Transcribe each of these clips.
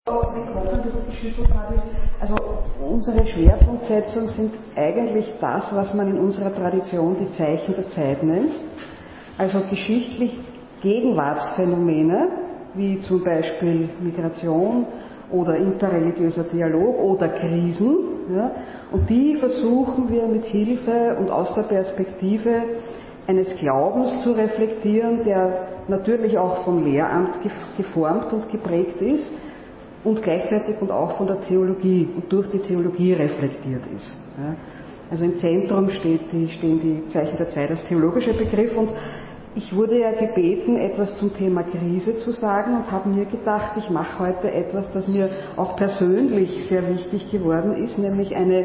den Kopf ein bisschen geschüttelt hat, ist, also unsere Schwerpunktsetzungen sind eigentlich das, was man in unserer Tradition die Zeichen der Zeit nennt. Also geschichtlich Gegenwartsphänomene, wie zum Beispiel Migration oder interreligiöser Dialog oder Krisen. Ja, und die versuchen wir mit Hilfe und aus der Perspektive eines Glaubens zu reflektieren, der natürlich auch vom Lehramt geformt und geprägt ist und gleichzeitig und auch von der Theologie und durch die Theologie reflektiert ist. Ja. Also im Zentrum stehen die Zeichen der Zeit als theologischer Begriff, und ich wurde ja gebeten, etwas zum Thema Krise zu sagen, und habe mir gedacht, ich mache heute etwas, das mir auch persönlich sehr wichtig geworden ist, nämlich eine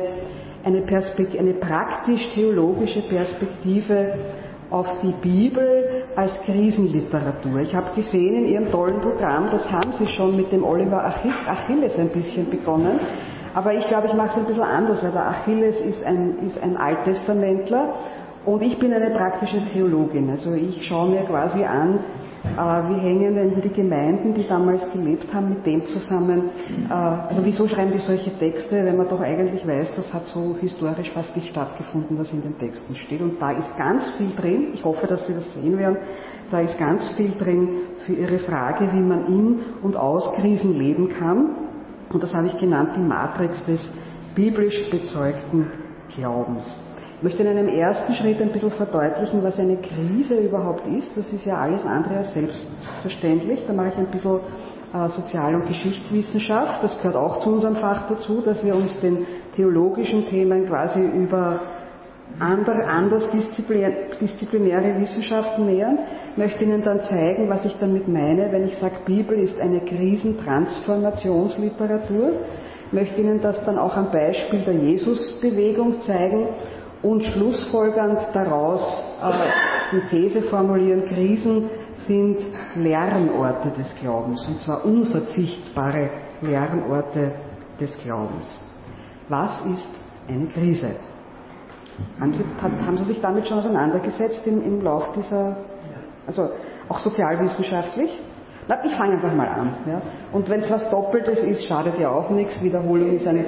praktisch-theologische Perspektive auf die Bibel als Krisenliteratur. Ich habe gesehen in Ihrem tollen Programm, das haben Sie schon mit dem Oliver Achilles ein bisschen begonnen, aber ich glaube, ich mache es ein bisschen anders, weil der Achilles ist ein Alttestamentler und ich bin eine praktische Theologin. Also ich schaue mir quasi an, wie hängen denn die Gemeinden, die damals gelebt haben, mit dem zusammen, also wieso schreiben die solche Texte, wenn man doch eigentlich weiß, das hat so historisch fast nicht stattgefunden, was in den Texten steht. Und da ist ganz viel drin, ich hoffe, dass Sie das sehen werden, da ist ganz viel drin für Ihre Frage, wie man in und aus Krisen leben kann. Und das habe ich genannt, die Matrix des biblisch bezeugten Glaubens. Ich möchte in einem ersten Schritt ein bisschen verdeutlichen, was eine Krise überhaupt ist. Das ist ja alles andere als selbstverständlich. Da mache ich ein bisschen Sozial- und Geschichtswissenschaft. Das gehört auch zu unserem Fach dazu, dass wir uns den theologischen Themen quasi über anders disziplinäre Wissenschaften nähern. Ich möchte Ihnen dann zeigen, was ich damit meine, wenn ich sage, Bibel ist eine Krisentransformationsliteratur. Ich möchte Ihnen das dann auch am Beispiel der Jesusbewegung zeigen und schlussfolgernd daraus die These formulieren, Krisen sind Lernorte des Glaubens, und zwar unverzichtbare Lernorte des Glaubens. Was ist eine Krise? Haben Sie sich damit schon auseinandergesetzt im Lauf dieser, also auch sozialwissenschaftlich? Na, ich fange einfach mal an. Ja. Und wenn es was Doppeltes ist, schadet ja auch nichts. Wiederholung ist ein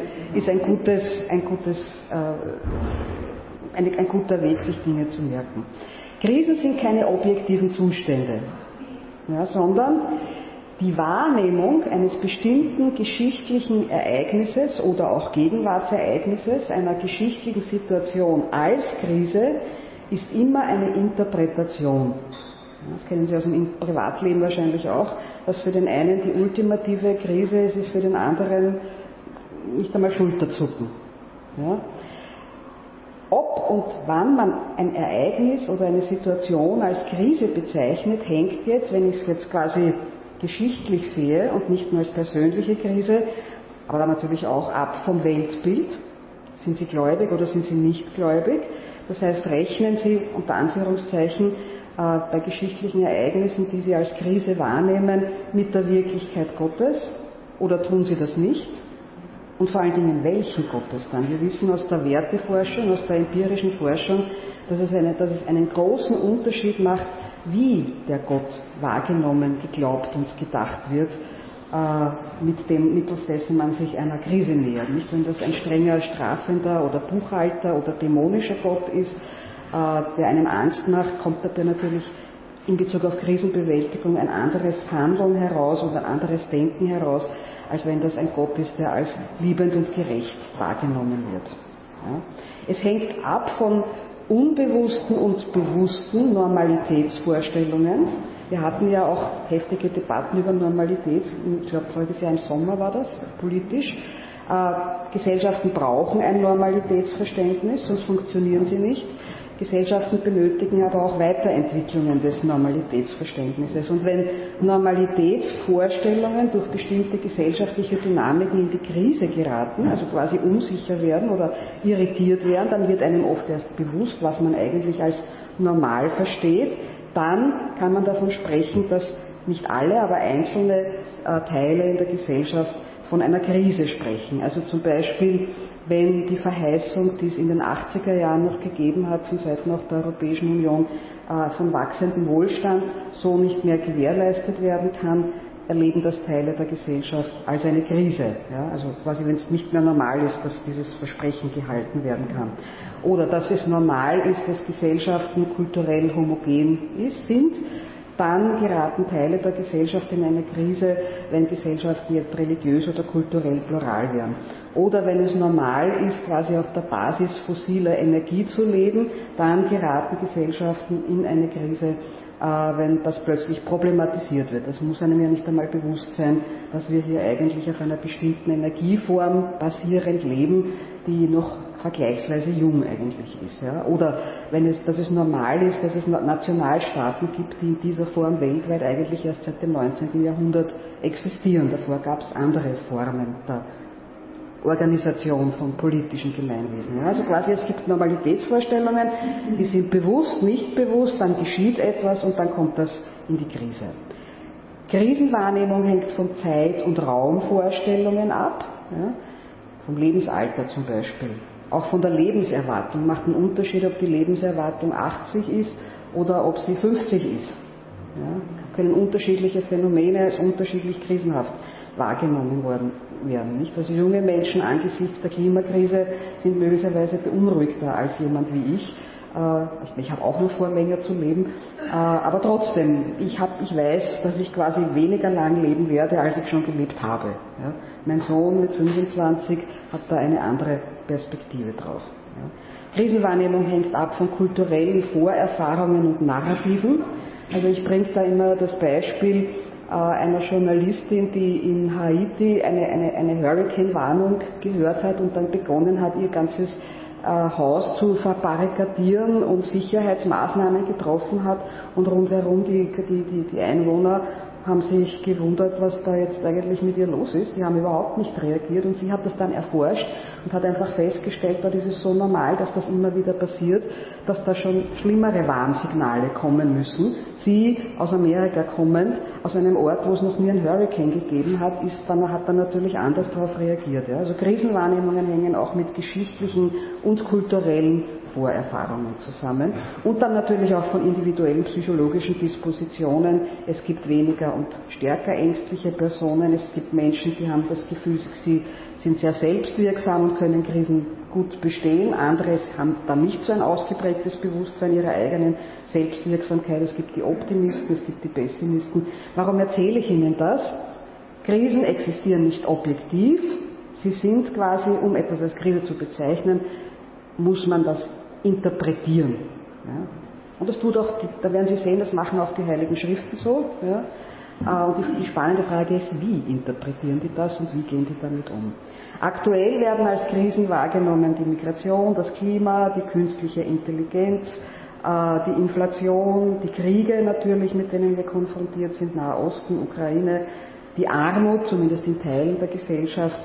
guter Weg, sich Dinge zu merken. Krisen sind keine objektiven Zustände, ja, sondern die Wahrnehmung eines bestimmten geschichtlichen Ereignisses oder auch Gegenwartsereignisses, einer geschichtlichen Situation als Krise, ist immer eine Interpretation. Das kennen Sie aus dem Privatleben wahrscheinlich auch, was für den einen die ultimative Krise ist, ist für den anderen nicht einmal Schulterzucken. Ja? Ob und wann man ein Ereignis oder eine Situation als Krise bezeichnet, hängt jetzt, wenn ich es jetzt quasi geschichtlich sehe und nicht nur als persönliche Krise, aber natürlich auch ab vom Weltbild. Sind Sie gläubig oder sind Sie nicht gläubig? Das heißt, rechnen Sie unter Anführungszeichen bei geschichtlichen Ereignissen, die Sie als Krise wahrnehmen, mit der Wirklichkeit Gottes, oder tun Sie das nicht? Und vor allen Dingen, welchen Gottes dann? Wir wissen aus der Werteforschung, aus der empirischen Forschung, dass es einen großen Unterschied macht, wie der Gott wahrgenommen, geglaubt und gedacht wird, mittels dessen man sich einer Krise nähert. Nicht, wenn das ein strenger, strafender oder Buchhalter oder dämonischer Gott ist, der einem Angst macht, kommt dabei natürlich in Bezug auf Krisenbewältigung ein anderes Handeln heraus und ein anderes Denken heraus, als wenn das ein Gott ist, der als liebend und gerecht wahrgenommen wird. Ja. Es hängt ab von unbewussten und bewussten Normalitätsvorstellungen. Wir hatten ja auch heftige Debatten über Normalität, ich glaube voriges Jahr im Sommer war das, politisch. Gesellschaften brauchen ein Normalitätsverständnis, sonst funktionieren sie nicht. Gesellschaften benötigen aber auch Weiterentwicklungen des Normalitätsverständnisses. Und wenn Normalitätsvorstellungen durch bestimmte gesellschaftliche Dynamiken in die Krise geraten, also quasi unsicher werden oder irritiert werden, dann wird einem oft erst bewusst, was man eigentlich als normal versteht. Dann kann man davon sprechen, dass nicht alle, aber einzelne Teile in der Gesellschaft von einer Krise sprechen. Also zum Beispiel, wenn die Verheißung, die es in den 80er Jahren noch gegeben hat, von Seiten auch der Europäischen Union, von wachsendem Wohlstand so nicht mehr gewährleistet werden kann, erleben das Teile der Gesellschaft als eine Krise. Ja? Also quasi, wenn es nicht mehr normal ist, dass dieses Versprechen gehalten werden kann. Oder dass es normal ist, dass Gesellschaften kulturell homogen sind, dann geraten Teile der Gesellschaft in eine Krise, wenn Gesellschaften jetzt religiös oder kulturell plural werden. Oder wenn es normal ist, quasi auf der Basis fossiler Energie zu leben, dann geraten Gesellschaften in eine Krise, wenn das plötzlich problematisiert wird. Es muss einem ja nicht einmal bewusst sein, dass wir hier eigentlich auf einer bestimmten Energieform basierend leben, die noch vergleichsweise jung eigentlich ist. Ja? Oder dass es normal ist, dass es Nationalstaaten gibt, die in dieser Form weltweit eigentlich erst seit dem 19. Jahrhundert existieren. Davor gab es andere Formen der Organisation von politischen Gemeinwesen. Ja? Also quasi es gibt Normalitätsvorstellungen, die sind bewusst, nicht bewusst, dann geschieht etwas und dann kommt das in die Krise. Krisenwahrnehmung hängt von Zeit- und Raumvorstellungen ab, ja? Vom Lebensalter zum Beispiel. Auch von der Lebenserwartung macht einen Unterschied, ob die Lebenserwartung 80 ist oder ob sie 50 ist. Ja, können unterschiedliche Phänomene als unterschiedlich krisenhaft wahrgenommen werden. Nicht? Also junge Menschen angesichts der Klimakrise sind möglicherweise beunruhigter als jemand wie ich. Ich habe auch noch vor, länger zu leben, aber trotzdem, ich weiß, dass ich quasi weniger lang leben werde, als ich schon gelebt habe. Ja? Mein Sohn mit 25 hat da eine andere Perspektive drauf. Ja? Krisenwahrnehmung hängt ab von kulturellen Vorerfahrungen und Narrativen. Also ich bringe da immer das Beispiel einer Journalistin, die in Haiti eine Hurricane-Warnung gehört hat und dann begonnen hat, ihr ganzes Haus zu verbarrikadieren und Sicherheitsmaßnahmen getroffen hat und rundherum die Einwohner haben sich gewundert, was da jetzt eigentlich mit ihr los ist. Die haben überhaupt nicht reagiert und sie hat das dann erforscht und hat einfach festgestellt, das ist so normal, dass das immer wieder passiert, dass da schon schlimmere Warnsignale kommen müssen. Sie, aus Amerika kommend, aus einem Ort, wo es noch nie einen Hurricane gegeben hat, hat dann natürlich anders darauf reagiert. Ja. Also Krisenwahrnehmungen hängen auch mit geschichtlichen und kulturellen Vorerfahrungen zusammen und dann natürlich auch von individuellen psychologischen Dispositionen. Es gibt weniger und stärker ängstliche Personen, es gibt Menschen, die haben das Gefühl, sie sind sehr selbstwirksam und können Krisen gut bestehen, andere haben da nicht so ein ausgeprägtes Bewusstsein ihrer eigenen Selbstwirksamkeit, es gibt die Optimisten, es gibt die Pessimisten. Warum erzähle ich Ihnen das? Krisen existieren nicht objektiv, sie sind quasi, um etwas als Krise zu bezeichnen, muss man das interpretieren. Ja. Und das tut auch, da werden Sie sehen, das machen auch die Heiligen Schriften so. Ja. Und die spannende Frage ist, wie interpretieren die das und wie gehen die damit um? Aktuell werden als Krisen wahrgenommen die Migration, das Klima, die künstliche Intelligenz, die Inflation, die Kriege natürlich, mit denen wir konfrontiert sind, Nahe Osten, Ukraine, die Armut, zumindest in Teilen der Gesellschaft.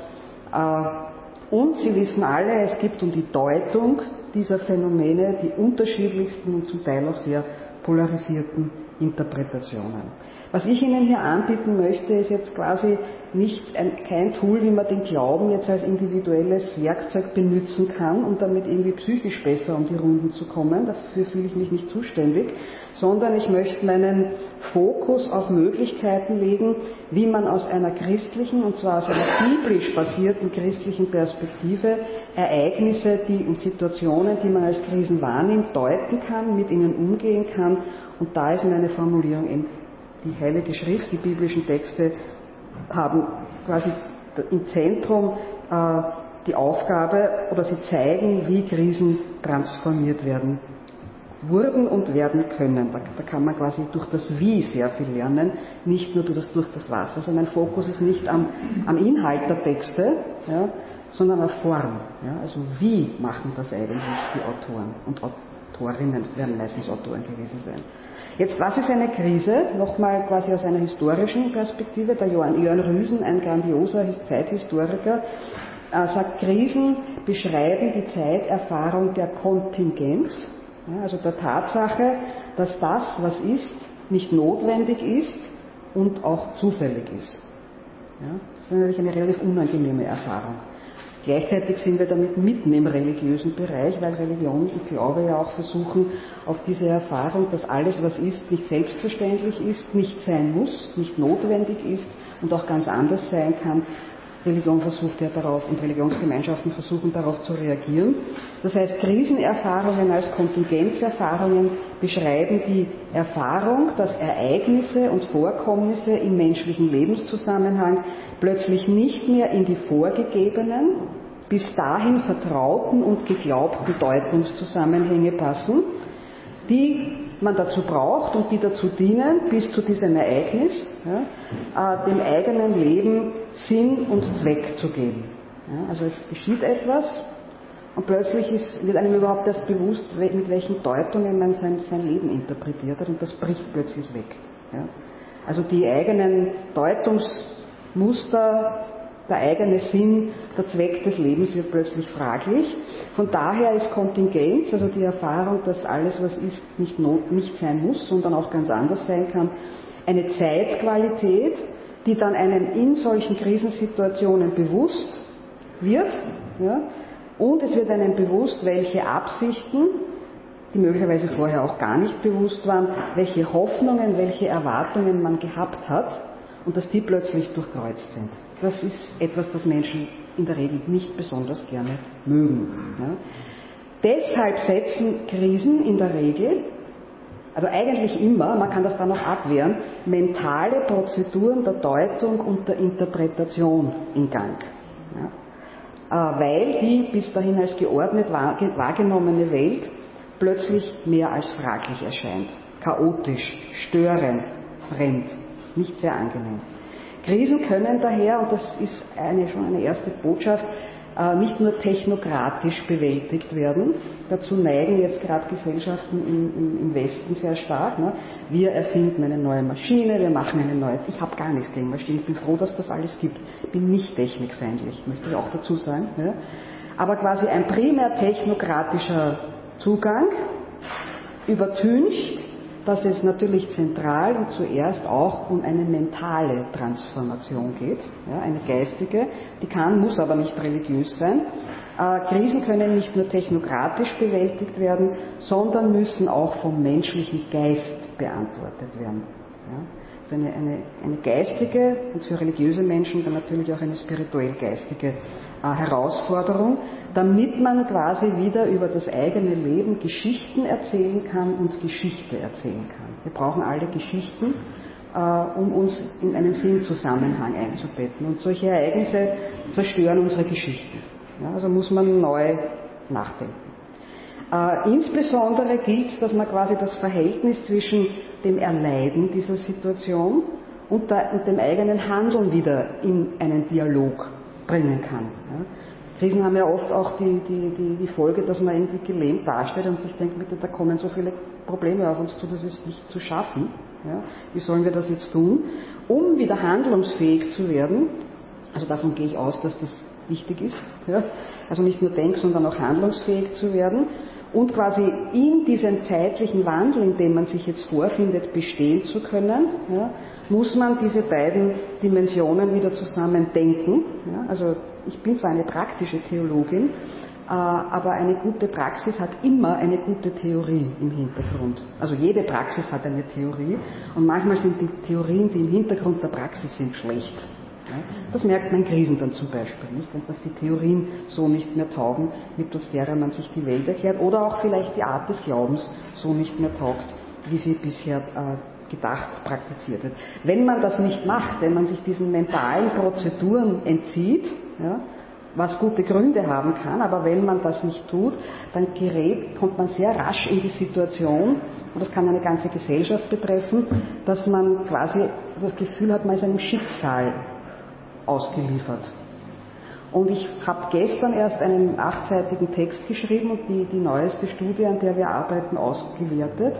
Und Sie wissen alle, es gibt um die Deutung dieser Phänomene die unterschiedlichsten und zum Teil auch sehr polarisierten Interpretationen. Was ich Ihnen hier anbieten möchte, ist jetzt quasi kein Tool, wie man den Glauben jetzt als individuelles Werkzeug benutzen kann, um damit irgendwie psychisch besser um die Runden zu kommen. Dafür fühle ich mich nicht zuständig, sondern ich möchte meinen Fokus auf Möglichkeiten legen, wie man aus einer christlichen, und zwar aus einer biblisch basierten christlichen Perspektive, Ereignisse und Situationen, die man als Krisen wahrnimmt, deuten kann, mit ihnen umgehen kann. Und da ist meine Formulierung eben, die Heilige Schrift, die biblischen Texte haben quasi im Zentrum die Aufgabe, oder sie zeigen, wie Krisen transformiert werden wurden und werden können. Da kann man quasi durch das Wie sehr viel lernen, nicht nur durch das Was. Also mein Fokus ist nicht am Inhalt der Texte, ja, sondern auf Form. Ja. Also wie machen das eigentlich die Autoren und Autorinnen, werden meistens Autoren gewesen sein. Jetzt, was ist eine Krise? Nochmal quasi aus einer historischen Perspektive. Der Jörn Rüsen, ein grandioser Zeithistoriker, sagt, Krisen beschreiben die Zeiterfahrung der Kontingenz, ja, also der Tatsache, dass das, was ist, nicht notwendig ist und auch zufällig ist. Ja, das ist natürlich eine relativ unangenehme Erfahrung. Gleichzeitig sind wir damit mitten im religiösen Bereich, weil Religion und Glaube ja auch versuchen, auf diese Erfahrung, dass alles, was ist, nicht selbstverständlich ist, nicht sein muss, nicht notwendig ist und auch ganz anders sein kann. Religion versucht ja darauf und Religionsgemeinschaften versuchen darauf zu reagieren. Das heißt, Krisenerfahrungen als Kontingenzerfahrungen beschreiben die Erfahrung, dass Ereignisse und Vorkommnisse im menschlichen Lebenszusammenhang plötzlich nicht mehr in die vorgegebenen, bis dahin vertrauten und geglaubten Deutungszusammenhänge passen, die man dazu braucht und die dazu dienen, bis zu diesem Ereignis, dem eigenen Leben Sinn und Zweck zu geben. Ja, also es geschieht etwas und plötzlich wird einem überhaupt erst bewusst, mit welchen Deutungen man sein Leben interpretiert hat und das bricht plötzlich weg. Ja. Also die eigenen Deutungsmuster, der eigene Sinn, der Zweck des Lebens wird plötzlich fraglich. Von daher ist Kontingenz, also die Erfahrung, dass alles, was ist, nicht sein muss, sondern auch ganz anders sein kann, eine Zeitqualität, die dann einem in solchen Krisensituationen bewusst wird, ja, und es wird einem bewusst, welche Absichten, die möglicherweise vorher auch gar nicht bewusst waren, welche Hoffnungen, welche Erwartungen man gehabt hat und dass die plötzlich durchkreuzt sind. Das ist etwas, das Menschen in der Regel nicht besonders gerne mögen. Ja. Deshalb setzen Krisen in der Regel, also eigentlich immer, man kann das dann noch abwehren, mentale Prozeduren der Deutung und der Interpretation in Gang. Ja. Weil die bis dahin als geordnet wahrgenommene Welt plötzlich mehr als fraglich erscheint. Chaotisch, störend, fremd, nicht sehr angenehm. Krisen können daher, und das ist schon eine erste Botschaft, nicht nur technokratisch bewältigt werden. Dazu neigen jetzt gerade Gesellschaften im Westen sehr stark. Ne? Wir erfinden eine neue Maschine, wir machen eine neue... Ich habe gar nichts gegen Maschinen, ich bin froh, dass das alles gibt. Ich bin nicht technikfeindlich, möchte ich auch dazu sagen. Ja? Aber quasi ein primär technokratischer Zugang übertüncht, dass es natürlich zentral und zuerst auch um eine mentale Transformation geht, ja, eine geistige, die muss aber nicht religiös sein. Krisen können nicht nur technokratisch bewältigt werden, sondern müssen auch vom menschlichen Geist beantwortet werden. Ja. Also eine geistige und für religiöse Menschen dann natürlich auch eine spirituell-geistige Herausforderung, damit man quasi wieder über das eigene Leben Geschichten erzählen kann und Geschichte erzählen kann. Wir brauchen alle Geschichten, um uns in einen Sinnzusammenhang einzubetten. Und solche Ereignisse zerstören unsere Geschichten. Ja, also muss man neu nachdenken. Insbesondere gilt, dass man quasi das Verhältnis zwischen dem Erleiden dieser Situation und dem eigenen Handeln wieder in einen Dialog bringen kann. Ja. Krisen haben ja oft auch die Folge, dass man irgendwie gelähmt dasteht und sich denkt, da kommen so viele Probleme auf uns zu, das ist nicht zu schaffen. Ja. Wie sollen wir das jetzt tun? Um wieder handlungsfähig zu werden, also davon gehe ich aus, dass das wichtig ist, ja. Also nicht nur sondern auch handlungsfähig zu werden und quasi in diesem zeitlichen Wandel, in dem man sich jetzt vorfindet, bestehen zu können, ja, muss man diese beiden Dimensionen wieder zusammen denken. Ja, also ich bin zwar eine praktische Theologin, aber eine gute Praxis hat immer eine gute Theorie im Hintergrund. Also jede Praxis hat eine Theorie und manchmal sind die Theorien, die im Hintergrund der Praxis sind, schlecht. Ja, das merkt man in Krisen dann zum Beispiel nicht, und dass die Theorien so nicht mehr taugen, mittels derer man sich die Welt erklärt, oder auch vielleicht die Art des Glaubens so nicht mehr taugt, wie sie bisher gedacht, praktiziert wird. Wenn man das nicht macht, wenn man sich diesen mentalen Prozeduren entzieht, ja, was gute Gründe haben kann, aber wenn man das nicht tut, dann kommt man sehr rasch in die Situation, und das kann eine ganze Gesellschaft betreffen, dass man quasi das Gefühl hat, man ist einem Schicksal ausgeliefert. Und ich habe gestern erst einen 8-seitigen Text geschrieben und die neueste Studie, an der wir arbeiten, ausgewertet,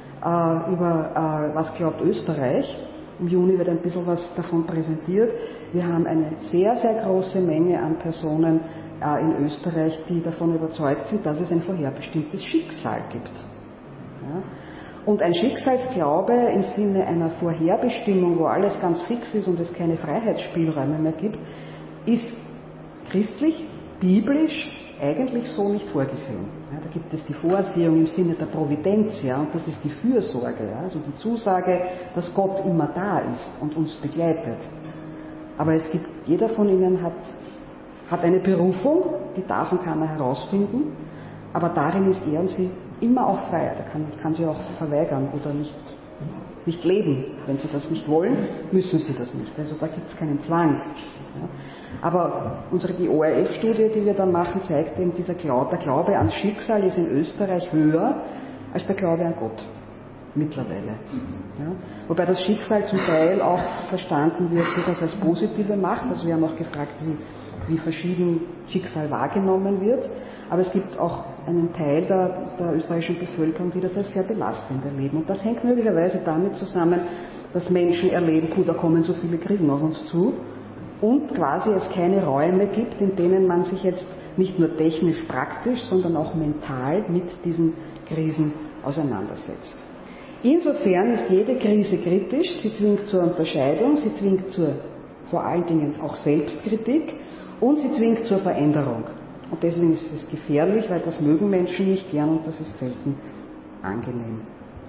über was glaubt Österreich. Im Juni wird ein bisschen was davon präsentiert. Wir haben eine sehr, sehr große Menge an Personen in Österreich, die davon überzeugt sind, dass es ein vorherbestimmtes Schicksal gibt. Ja? Und ein Schicksalsglaube im Sinne einer Vorherbestimmung, wo alles ganz fix ist und es keine Freiheitsspielräume mehr gibt, ist christlich, biblisch eigentlich so nicht vorgesehen. Ja, da gibt es die Vorsehung im Sinne der Providenz, ja, und das ist die Fürsorge, ja, also die Zusage, dass Gott immer da ist und uns begleitet. Aber jeder von ihnen hat eine Berufung, die darf und kann er herausfinden, aber darin ist er und sie immer auch frei. Da kann sie auch verweigern oder nicht leben. Wenn sie das nicht wollen, müssen sie das nicht. Also da gibt es keinen Zwang. Ja. Aber die ORF-Studie, die wir dann machen, zeigt eben, der Glaube ans Schicksal ist in Österreich höher als der Glaube an Gott. Mittlerweile. Ja. Wobei das Schicksal zum Teil auch verstanden wird, durchaus als positive Macht. Also wir haben auch gefragt, wie verschieden Schicksal wahrgenommen wird. Aber es gibt auch einen Teil der österreichischen Bevölkerung, die das als sehr belastend erleben. Und das hängt möglicherweise damit zusammen, dass Menschen erleben, da kommen so viele Krisen auf uns zu. Und quasi es keine Räume gibt, in denen man sich jetzt nicht nur technisch praktisch, sondern auch mental mit diesen Krisen auseinandersetzt. Insofern ist jede Krise kritisch, sie zwingt zur Unterscheidung, sie zwingt vor allen Dingen auch Selbstkritik und sie zwingt zur Veränderung. Und deswegen ist es gefährlich, weil das mögen Menschen nicht gern und das ist selten angenehm.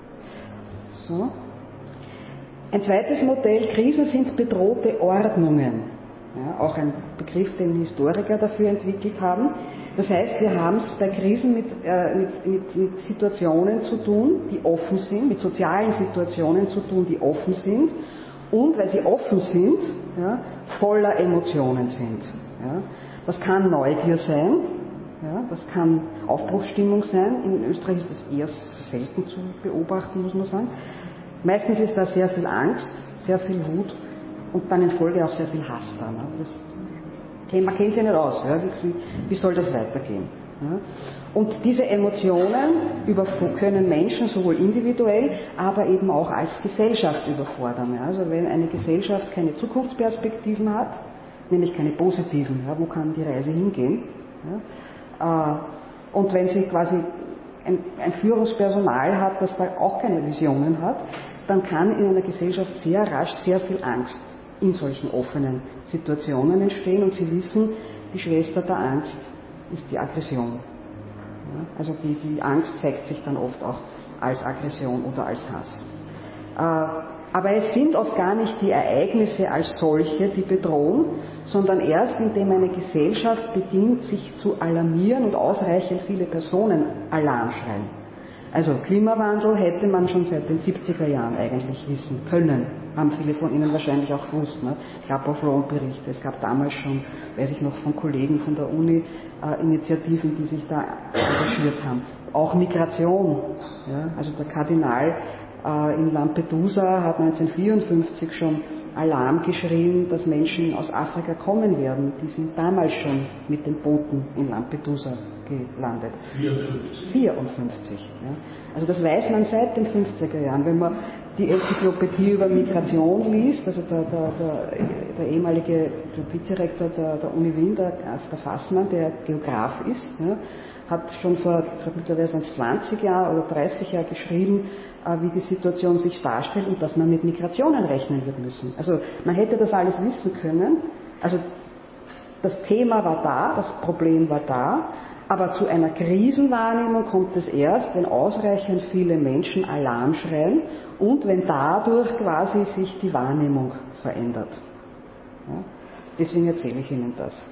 So. Ein zweites Modell, Krisen sind bedrohte Ordnungen. Ja, auch ein Begriff, den Historiker dafür entwickelt haben. Das heißt, wir haben es bei Krisen mit Situationen zu tun, die offen sind, mit sozialen Situationen zu tun, die offen sind und, weil sie offen sind, ja, voller Emotionen sind. Ja. Das kann Neugier sein, ja, das kann Aufbruchsstimmung sein. In Österreich ist das eher selten zu beobachten, muss man sagen. Meistens ist da sehr viel Angst, sehr viel Wut und dann in Folge auch sehr viel Hass da. Ne? Man kennt sie nicht aus, ja? Wie soll das weitergehen? Ja? Und diese Emotionen können Menschen sowohl individuell, aber eben auch als Gesellschaft überfordern. Ja? Also wenn eine Gesellschaft keine Zukunftsperspektiven hat, nämlich keine positiven, ja? Wo kann die Reise hingehen? Ja? Und wenn sie quasi ein Führungspersonal hat, das da auch keine Visionen hat, dann kann in einer Gesellschaft sehr rasch sehr viel Angst in solchen offenen Situationen entstehen und Sie wissen, die Schwester der Angst ist die Aggression. Ja, also die Angst zeigt sich dann oft auch als Aggression oder als Hass. Aber es sind oft gar nicht die Ereignisse als solche, die bedrohen, sondern erst indem eine Gesellschaft beginnt, sich zu alarmieren und ausreichend viele Personen Alarm schreien. Also Klimawandel hätte man schon seit den 70er Jahren eigentlich wissen können. Haben viele von Ihnen wahrscheinlich auch gewusst. Ne? Es gab auch Berichte, es gab damals schon, weiß ich noch, von Kollegen von der Uni, Initiativen, die sich da engagiert haben. Auch Migration. Ja? Also der Kardinal in Lampedusa hat 1954 schon Alarm geschrien, dass Menschen aus Afrika kommen werden. Die sind damals schon mit den Booten in Lampedusa gelandet. 54. Ja. Also das weiß man seit den 50er Jahren. Wenn man die Enzyklopädie über Migration liest, also der ehemalige Vizerektor der Uni Wien, der Fassmann, der Geograf ist, ja, hat schon vor mittlerweile 20 Jahren oder 30 Jahren geschrieben, wie die Situation sich darstellt und dass man mit Migrationen rechnen wird müssen. Also man hätte das alles wissen können. Also das Thema war da, das Problem war da, aber zu einer Krisenwahrnehmung kommt es erst, wenn ausreichend viele Menschen Alarm schreien und wenn dadurch quasi sich die Wahrnehmung verändert. Ja? Deswegen erzähle ich Ihnen das.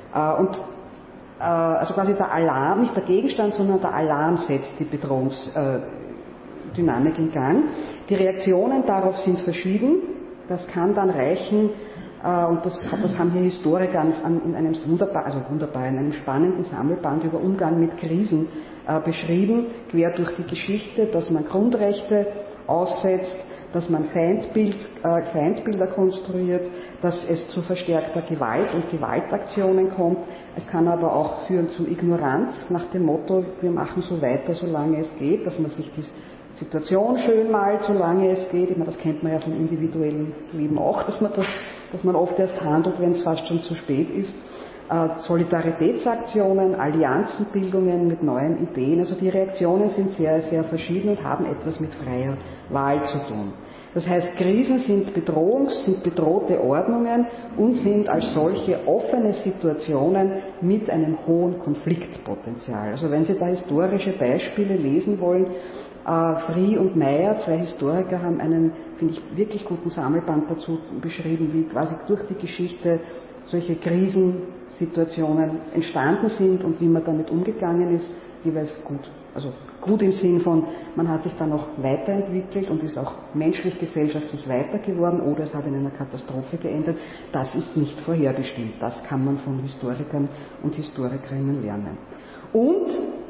Also quasi der Alarm, nicht der Gegenstand, sondern der Alarm setzt die Bedrohungsdynamik in Gang. Die Reaktionen darauf sind verschieden. Das kann dann reichen, und das haben hier Historiker in einem in einem spannenden Sammelband über Umgang mit Krisen beschrieben, quer durch die Geschichte, dass man Grundrechte aussetzt, dass man Feindbilder konstruiert, dass es zu verstärkter Gewalt und Gewaltaktionen kommt. Es kann aber auch führen zu Ignoranz, nach dem Motto, wir machen so weiter, solange es geht, dass man sich die Situation schön malt, solange es geht. Ich meine, das kennt man ja vom individuellen Leben auch, dass man oft erst handelt, wenn es fast schon zu spät ist. Solidaritätsaktionen, Allianzenbildungen mit neuen Ideen. Also die Reaktionen sind sehr, sehr verschieden und haben etwas mit freier Wahl zu tun. Das heißt, Krisen sind sind bedrohte Ordnungen und sind als solche offene Situationen mit einem hohen Konfliktpotenzial. Also wenn Sie da historische Beispiele lesen wollen, Frie und Meyer, zwei Historiker, haben einen, finde ich, wirklich guten Sammelband dazu beschrieben, wie quasi durch die Geschichte solche Krisensituationen entstanden sind und wie man damit umgegangen ist, jeweils gut. Also gut im Sinn von, man hat sich dann noch weiterentwickelt und ist auch menschlich, gesellschaftlich weiter geworden oder es hat in einer Katastrophe geendet. Das ist nicht vorherbestimmt. Das kann man von Historikern und Historikerinnen lernen. Und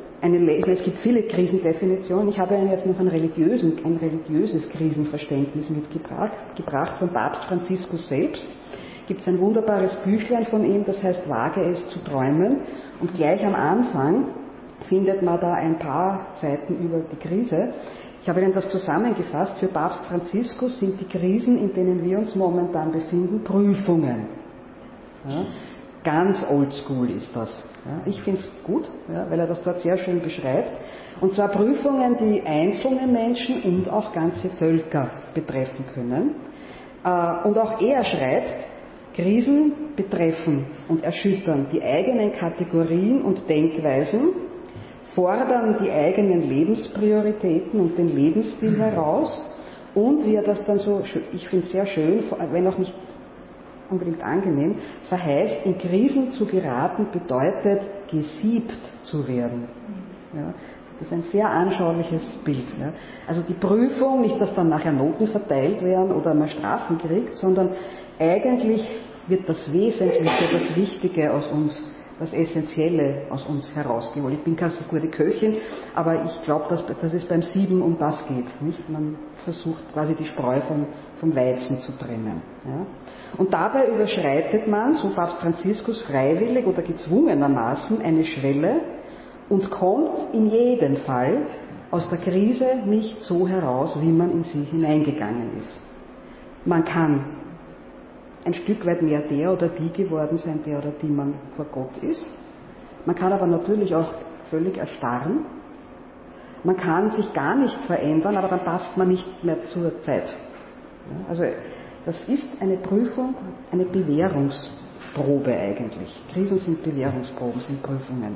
es gibt viele Krisendefinitionen. Ich habe Ihnen jetzt noch ein religiöses Krisenverständnis mitgebracht von Papst Franziskus selbst. Gibt es ein wunderbares Büchlein von ihm, das heißt Wage es zu träumen. Und gleich am Anfang findet man da ein paar Seiten über die Krise. Ich habe Ihnen das zusammengefasst. Für Papst Franziskus sind die Krisen, in denen wir uns momentan befinden, Prüfungen. Ja, ganz oldschool ist das. Ja, ich finde es gut, ja, weil er das dort sehr schön beschreibt. Und zwar Prüfungen, die einzelne Menschen und auch ganze Völker betreffen können. Und auch er schreibt, Krisen betreffen und erschüttern die eigenen Kategorien und Denkweisen, fordern die eigenen Lebensprioritäten und den Lebensstil heraus und wie er das dann so, ich finde es sehr schön, wenn auch nicht unbedingt angenehm, verheißt, in Krisen zu geraten bedeutet, gesiebt zu werden. Ja, das ist ein sehr anschauliches Bild. Ja. Also die Prüfung, nicht, dass dann nachher Noten verteilt werden oder man Strafen kriegt, sondern eigentlich wird das Wesentliche, das Wichtige aus uns, das Essentielle aus uns herausgeholt. Ich bin keine so gute Köchin, aber ich glaube, dass es beim Sieben um das geht. Nicht? Man versucht quasi die Spreu vom Weizen zu trennen. Ja? Und dabei überschreitet man, so Papst Franziskus, freiwillig oder gezwungenermaßen eine Schwelle und kommt in jedem Fall aus der Krise nicht so heraus, wie man in sie hineingegangen ist. Man kann ein Stück weit mehr der oder die geworden sein, der oder die man vor Gott ist. Man kann aber natürlich auch völlig erstarren. Man kann sich gar nicht verändern, aber dann passt man nicht mehr zur Zeit. Ja, also das ist eine Prüfung, eine Bewährungsprobe eigentlich. Krisen sind Bewährungsproben, sind Prüfungen.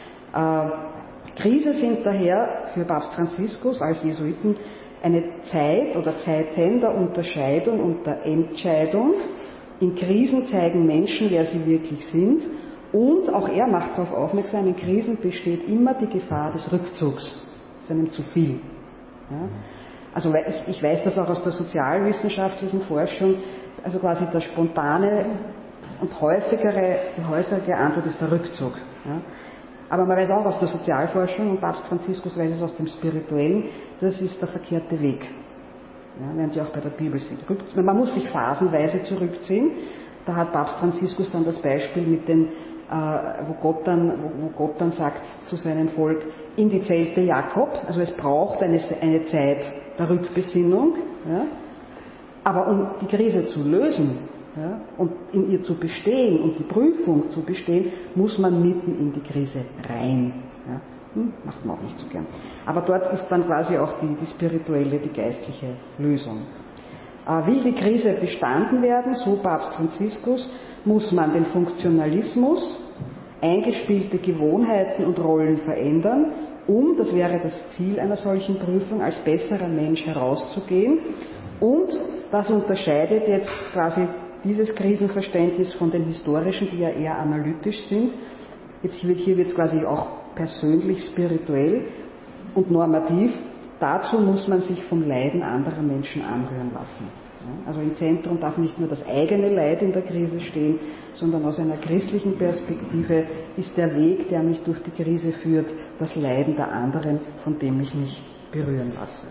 Krisen sind daher für Papst Franziskus als Jesuiten eine Zeit oder Zeiten der Unterscheidung und der Entscheidung. In Krisen zeigen Menschen, wer sie wirklich sind. Und auch er macht darauf aufmerksam, in Krisen besteht immer die Gefahr des Rückzugs. Das ist einem zu viel. Ja? Also ich weiß das auch aus der sozialwissenschaftlichen Forschung, also quasi der spontane und häufigere Antwort ist der Rückzug. Ja? Aber man weiß auch aus der Sozialforschung, und Papst Franziskus weiß es aus dem Spirituellen, das ist der verkehrte Weg. Ja, werden Sie auch bei der Bibel sehen. Man muss sich phasenweise zurückziehen. Da hat Papst Franziskus dann das Beispiel mit den, wo Gott dann sagt zu seinem Volk, in die Zelte Jakob, also es braucht eine Zeit der Rückbesinnung, ja, aber um die Krise zu lösen, ja, und in ihr zu bestehen und die Prüfung zu bestehen, muss man mitten in die Krise rein. Ja. Macht man auch nicht so gern. Aber dort ist dann quasi auch die spirituelle, die geistliche Lösung. Will die Krise bestanden werden, so Papst Franziskus, muss man den Funktionalismus, eingespielte Gewohnheiten und Rollen verändern, um, das wäre das Ziel einer solchen Prüfung, als besserer Mensch herauszugehen. Und das unterscheidet jetzt quasi dieses Krisenverständnis von den historischen, die ja eher analytisch sind. Hier wird es quasi auch persönlich, spirituell und normativ. Dazu muss man sich vom Leiden anderer Menschen anrühren lassen. Ja, also im Zentrum darf nicht nur das eigene Leid in der Krise stehen, sondern aus einer christlichen Perspektive ist der Weg, der mich durch die Krise führt, das Leiden der anderen, von dem ich mich berühren lasse.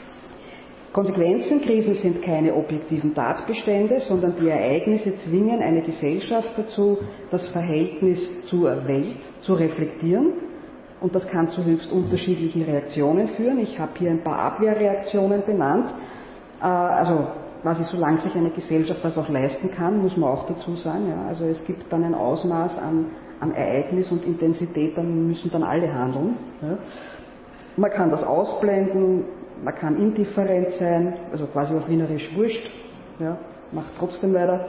Konsequenzen, Krisen sind keine objektiven Tatbestände, sondern die Ereignisse zwingen eine Gesellschaft dazu, das Verhältnis zur Welt zu reflektieren. Und das kann zu höchst unterschiedlichen Reaktionen führen. Ich habe hier ein paar Abwehrreaktionen benannt. Also quasi solange sich eine Gesellschaft das auch leisten kann, muss man auch dazu sagen. Ja. Also es gibt dann ein Ausmaß an Ereignis und Intensität, dann müssen dann alle handeln. Ja. Man kann das ausblenden, man kann indifferent sein, also quasi auf wienerisch wurscht, ja, macht trotzdem weiter.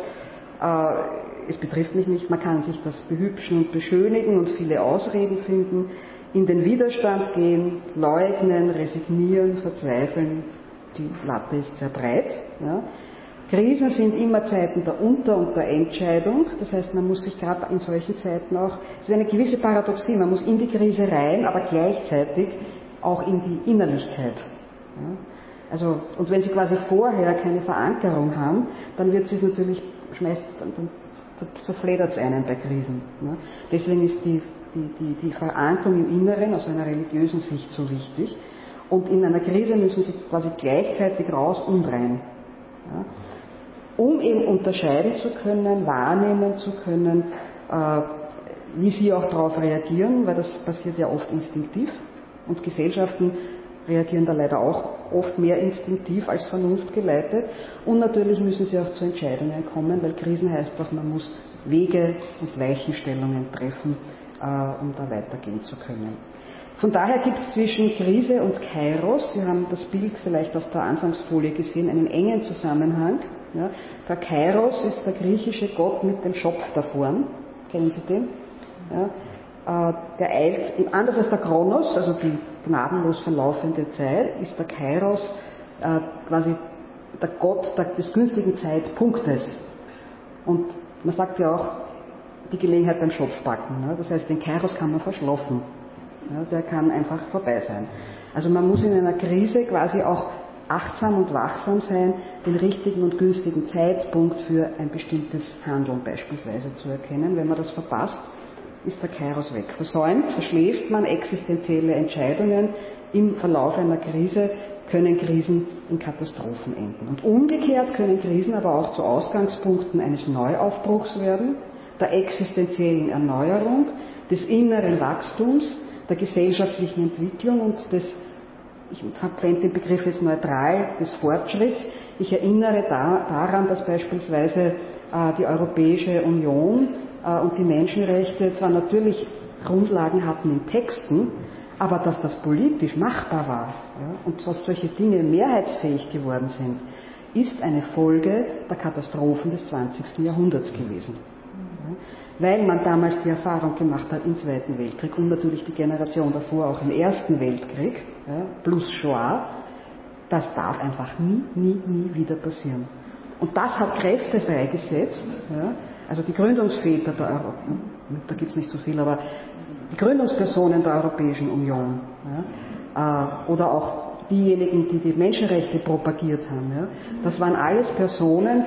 Es betrifft mich nicht, man kann sich das behübschen und beschönigen und viele Ausreden finden, in den Widerstand gehen, leugnen, resignieren, verzweifeln. Die Latte ist sehr breit. Ja. Krisen sind immer Zeiten der Unter- und der Entscheidung. Das heißt, man muss sich gerade in solchen Zeiten auch, es ist eine gewisse Paradoxie, man muss in die Krise rein, aber gleichzeitig auch in die Innerlichkeit. Ja. Also, und wenn Sie quasi vorher keine Verankerung haben, dann wird sich natürlich, dann zerfledert es einen bei Krisen. Ja. Deswegen ist die Verankerung im Inneren aus einer religiösen Sicht so wichtig. Und in einer Krise müssen Sie quasi gleichzeitig raus und rein. Ja. Um eben unterscheiden zu können, wahrnehmen zu können, wie Sie auch darauf reagieren, weil das passiert ja oft instinktiv. Und Gesellschaften reagieren da leider auch oft mehr instinktiv als vernunftgeleitet. Und natürlich müssen sie auch zu Entscheidungen kommen, weil Krisen heißt doch, man muss Wege und Weichenstellungen treffen, um da weitergehen zu können. Von daher gibt es zwischen Krise und Kairos, Sie haben das Bild vielleicht auf der Anfangsfolie gesehen, einen engen Zusammenhang. Ja. Der Kairos ist der griechische Gott mit dem Schopf da vorn. Kennen Sie den? Ja. Der eilt, anders als der Kronos, also die gnadenlos verlaufende Zeit, ist der Kairos quasi der Gott des günstigen Zeitpunktes. Und man sagt ja auch, die Gelegenheit beim Schopf packen. Ne? Das heißt, den Kairos kann man verschlafen. Ja, der kann einfach vorbei sein. Also man muss in einer Krise quasi auch achtsam und wachsam sein, den richtigen und günstigen Zeitpunkt für ein bestimmtes Handeln beispielsweise zu erkennen. Wenn man das verpasst, ist der Kairos weg. Versäumt, verschläft man existenzielle Entscheidungen im Verlauf einer Krise, können Krisen in Katastrophen enden. Und umgekehrt können Krisen aber auch zu Ausgangspunkten eines Neuaufbruchs werden, der existenziellen Erneuerung, des inneren Wachstums, der gesellschaftlichen Entwicklung und ich verwende den Begriff jetzt neutral, des Fortschritts. Ich erinnere daran, dass beispielsweise die Europäische Union und die Menschenrechte zwar natürlich Grundlagen hatten in Texten, aber dass das politisch machbar war, ja, und dass solche Dinge mehrheitsfähig geworden sind, ist eine Folge der Katastrophen des 20. Jahrhunderts gewesen. Ja, weil man damals die Erfahrung gemacht hat im Zweiten Weltkrieg und natürlich die Generation davor auch im Ersten Weltkrieg, ja, plus Shoah, das darf einfach nie wieder passieren. Und das hat Kräfte freigesetzt, ja, also die Gründungsväter der Europäischen, da gibt es nicht so viel, aber die Gründungspersonen der Europäischen Union, ja, oder auch diejenigen, die die Menschenrechte propagiert haben, ja, das waren alles Personen,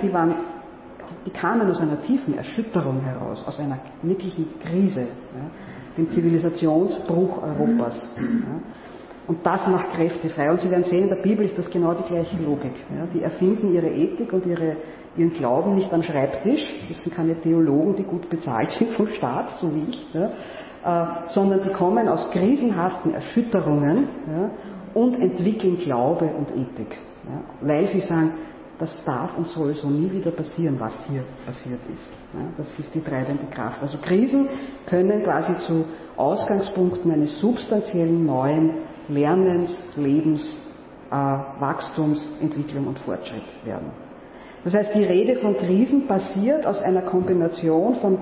die kamen aus einer tiefen Erschütterung heraus, aus einer wirklichen Krise, ja, dem Zivilisationsbruch Europas. Ja. Und das macht Kräfte frei. Und Sie werden sehen, in der Bibel ist das genau die gleiche Logik. Ja. Die erfinden ihre Ethik und ihren Glauben nicht am Schreibtisch. Das sind keine Theologen, die gut bezahlt sind vom Staat, so wie ich, ja, sondern die kommen aus krisenhaften Erschütterungen, ja, und entwickeln Glaube und Ethik. Ja, weil sie sagen, das darf und soll so nie wieder passieren, was hier passiert ist. Ja, das ist die treibende Kraft. Also Krisen können quasi zu Ausgangspunkten eines substanziellen neuen Lernens, Lebens, Wachstums, Entwicklung und Fortschritt werden. Das heißt, die Rede von Krisen basiert aus einer Kombination von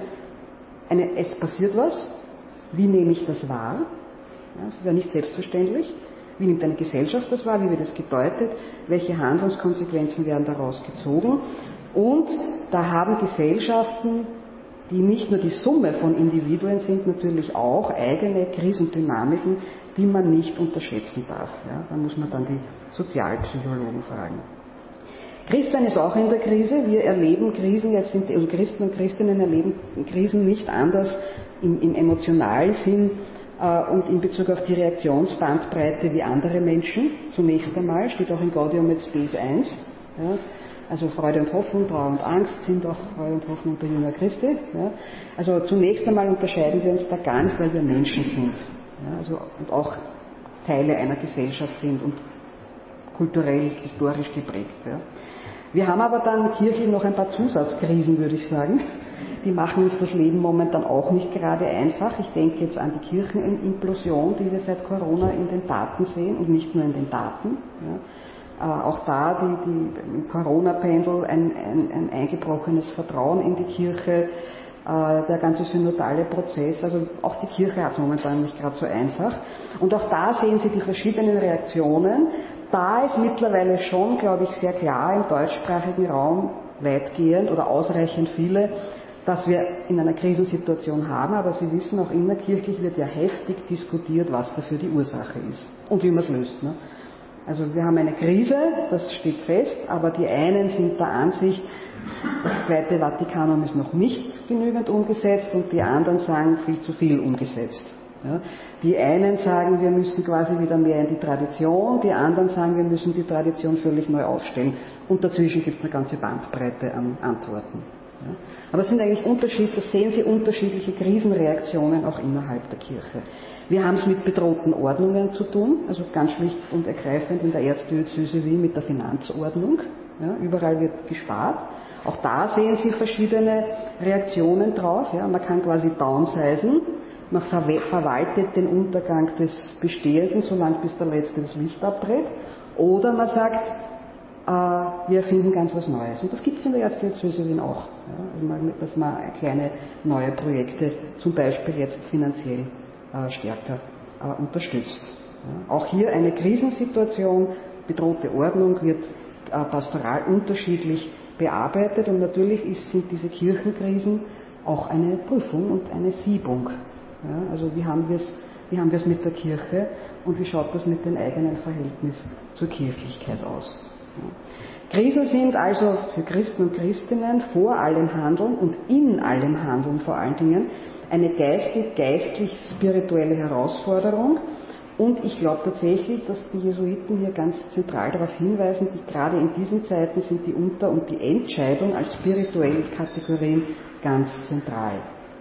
es passiert was, wie nehme ich das wahr? Ja, das ist ja nicht selbstverständlich. Wie nimmt eine Gesellschaft das wahr? Wie wird es gedeutet? Welche Handlungskonsequenzen werden daraus gezogen? Und da haben Gesellschaften, die nicht nur die Summe von Individuen sind, natürlich auch eigene Krisendynamiken, die man nicht unterschätzen darf. Ja, da muss man dann die Sozialpsychologen fragen. Christsein ist auch in der Krise. Wir erleben Krisen, also Christen und Christinnen erleben Krisen nicht anders im emotionalen Sinn und in Bezug auf die Reaktionsbandbreite wie andere Menschen. Zunächst einmal steht auch in Gaudium et Spes 1, ja, also Freude und Hoffnung, Trauer und Angst sind auch Freude und Hoffnung der Jünger Christi. Ja. Also zunächst einmal unterscheiden wir uns da gar nicht, weil wir Menschen sind, ja, also, und auch Teile einer Gesellschaft sind und kulturell, historisch geprägt. Ja. Wir haben aber dann kirchlich noch ein paar Zusatzkrisen, würde ich sagen. Die machen uns das Leben momentan auch nicht gerade einfach. Ich denke jetzt an die Kirchenimplosion, die wir seit Corona in den Daten sehen und nicht nur in den Daten. Ja. Auch da im Corona-Pendel ein eingebrochenes Vertrauen in die Kirche, der ganze synodale Prozess, also auch die Kirche hat es momentan nicht gerade so einfach. Und auch da sehen Sie die verschiedenen Reaktionen. Da ist mittlerweile schon, glaube ich, sehr klar im deutschsprachigen Raum weitgehend oder ausreichend viele, dass wir in einer Krisensituation haben, aber Sie wissen, auch innerkirchlich wird ja heftig diskutiert, was dafür die Ursache ist und wie man es löst. Ne? Also wir haben eine Krise, das steht fest, aber die einen sind der Ansicht, das Zweite Vatikanum ist noch nicht genügend umgesetzt und die anderen sagen, viel zu viel umgesetzt. Ja, die einen sagen, wir müssen quasi wieder mehr in die Tradition, die anderen sagen, wir müssen die Tradition völlig neu aufstellen. Und dazwischen gibt es eine ganze Bandbreite an Antworten. Ja, aber es sind eigentlich das sehen Sie unterschiedliche Krisenreaktionen auch innerhalb der Kirche. Wir haben es mit bedrohten Ordnungen zu tun, also ganz schlicht und ergreifend in der Erzdiözese Wien mit der Finanzordnung. Ja, überall wird gespart. Auch da sehen Sie verschiedene Reaktionen drauf. Ja. Man kann quasi downsizen, man verwaltet den Untergang des Bestehenden, solange bis der Letzte das Licht abdreht. Oder man sagt, wir erfinden ganz was Neues. Und das gibt es in der Erzdiözese Wien auch. Ja. Also dass man kleine neue Projekte zum Beispiel jetzt finanziell stärker unterstützt. Ja. Auch hier eine Krisensituation, bedrohte Ordnung wird pastoral unterschiedlich bearbeitet und natürlich sind diese Kirchenkrisen auch eine Prüfung und eine Siebung. Ja, also wie haben wir es mit der Kirche und wie schaut das mit dem eigenen Verhältnis zur Kirchlichkeit aus? Ja. Krisen sind also für Christen und Christinnen vor allem Handeln und in allem Handeln vor allen Dingen eine geistlich-spirituelle Herausforderung. Und ich glaube tatsächlich, dass die Jesuiten hier ganz zentral darauf hinweisen, die gerade in diesen Zeiten sind die Unter- und die Entscheidung als spirituelle Kategorien ganz zentral.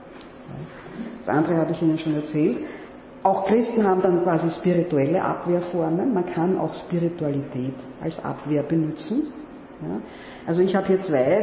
Das andere habe ich Ihnen schon erzählt. Auch Christen haben dann quasi spirituelle Abwehrformen. Man kann auch Spiritualität als Abwehr benutzen. Ja. Also ich habe hier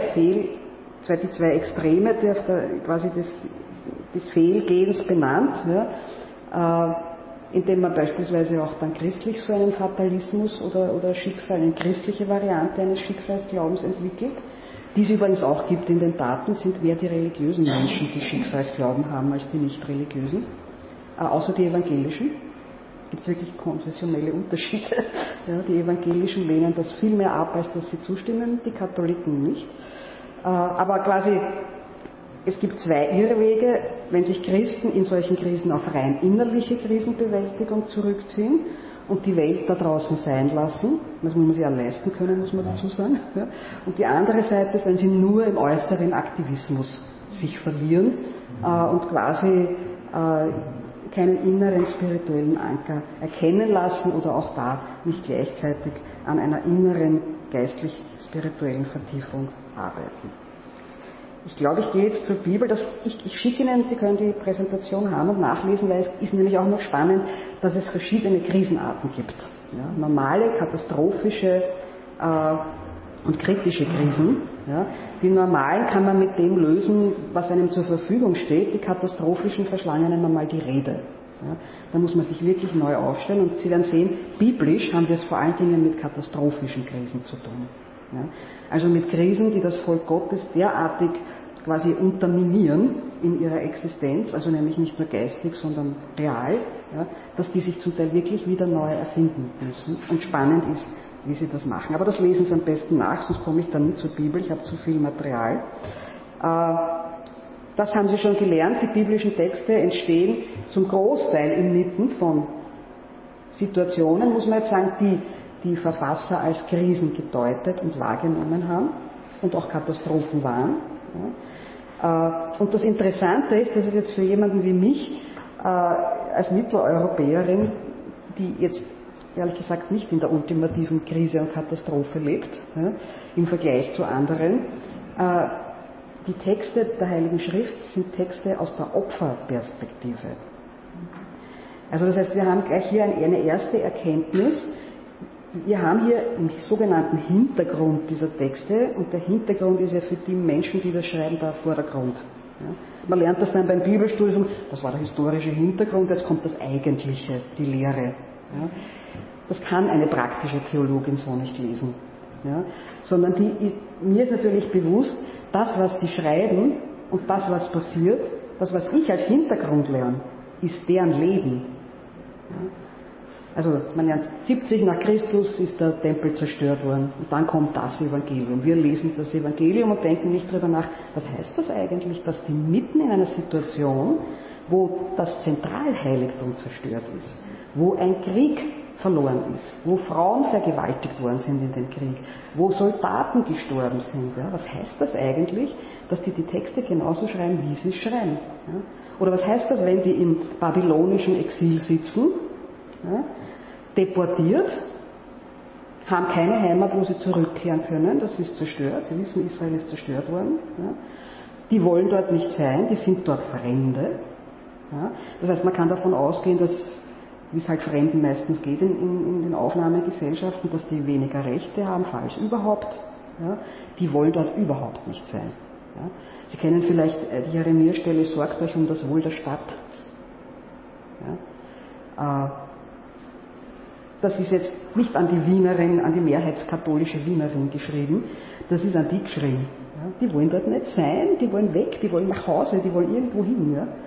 die zwei Extreme quasi des Fehlgehens benannt. Ja. Indem man beispielsweise auch dann christlich so einen Fatalismus oder Schicksal, eine christliche Variante eines Schicksalsglaubens entwickelt. Die es übrigens auch gibt in den Daten, sind mehr die religiösen Menschen, die Schicksalsglauben haben, als die nicht-religiösen. Außer die evangelischen. Gibt es wirklich konfessionelle Unterschiede. Ja, die Evangelischen lehnen das viel mehr ab, als dass sie zustimmen, die Katholiken nicht. Aber quasi es gibt zwei Irrwege, wenn sich Christen in solchen Krisen auf rein innerliche Krisenbewältigung zurückziehen und die Welt da draußen sein lassen. Das muss man sich ja leisten können, muss man dazu sagen. Ja. Und die andere Seite ist, wenn sie nur im äußeren Aktivismus sich verlieren und quasi keinen inneren spirituellen Anker erkennen lassen oder auch da nicht gleichzeitig an einer inneren geistlich-spirituellen Vertiefung arbeiten. Ich glaube, ich gehe jetzt zur Bibel. Ich schicke Ihnen, Sie können die Präsentation haben und nachlesen, weil es ist nämlich auch noch spannend, dass es verschiedene Krisenarten gibt. Ja, normale, katastrophische und kritische Krisen. Ja. Die normalen kann man mit dem lösen, was einem zur Verfügung steht. Die katastrophischen verschlangen einem einmal die Rede. Ja. Da muss man sich wirklich neu aufstellen und Sie werden sehen, biblisch haben wir es vor allen Dingen mit katastrophischen Krisen zu tun. Ja. Also mit Krisen, die das Volk Gottes derartig quasi unterminieren in ihrer Existenz, also nämlich nicht nur geistig, sondern real, ja, dass die sich zum Teil wirklich wieder neu erfinden müssen. Und spannend ist, wie sie das machen. Aber das lesen Sie am besten nach, sonst komme ich dann nicht zur Bibel, ich habe zu viel Material. Das haben Sie schon gelernt, die biblischen Texte entstehen zum Großteil inmitten von Situationen, muss man jetzt sagen, die Verfasser als Krisen gedeutet und wahrgenommen haben und auch Katastrophen waren. Ja. Und das Interessante ist, dass es jetzt für jemanden wie mich als Mitteleuropäerin, die jetzt ehrlich gesagt nicht in der ultimativen Krise und Katastrophe lebt, ja, im Vergleich zu anderen, die Texte der Heiligen Schrift sind Texte aus der Opferperspektive. Also das heißt, wir haben gleich hier eine erste Erkenntnis, wir haben hier einen sogenannten Hintergrund dieser Texte und der Hintergrund ist ja für die Menschen, die das schreiben, der Vordergrund. Ja. Man lernt das dann beim Bibelstudium, das war der historische Hintergrund, jetzt kommt das Eigentliche, die Lehre. Ja. Das kann eine praktische Theologin so nicht lesen. Ja. Sondern mir ist natürlich bewusst, das, was die schreiben und das, was passiert, das, was ich als Hintergrund lerne, ist deren Leben. Ja. Also man lernt, 70 nach Christus ist der Tempel zerstört worden und dann kommt das Evangelium. Wir lesen das Evangelium und denken nicht darüber nach, was heißt das eigentlich, dass die mitten in einer Situation, wo das Zentralheiligtum zerstört ist, wo ein Krieg verloren ist, wo Frauen vergewaltigt worden sind in dem Krieg, wo Soldaten gestorben sind. Ja, was heißt das eigentlich, dass die Texte genauso schreiben, wie sie schreiben? Ja? Oder was heißt das, wenn die im babylonischen Exil sitzen, ja, deportiert, haben keine Heimat, wo sie zurückkehren können, das ist zerstört, sie wissen, Israel ist zerstört worden, ja. Die wollen dort nicht sein, die sind dort Fremde. Ja. Das heißt, man kann davon ausgehen, dass, wie es halt Fremden meistens geht in den Aufnahmegesellschaften, dass die weniger Rechte haben, falls überhaupt. Ja. Die wollen dort überhaupt nicht sein. Ja. Sie kennen vielleicht die Jeremia-Stelle, sorgt euch um das Wohl der Stadt. Ja. Das ist jetzt nicht an die Wienerin, an die mehrheitskatholische Wienerin geschrieben, das ist an die geschrieben. Ja, die wollen dort nicht sein, die wollen weg, die wollen nach Hause, die wollen irgendwo hin. Ja.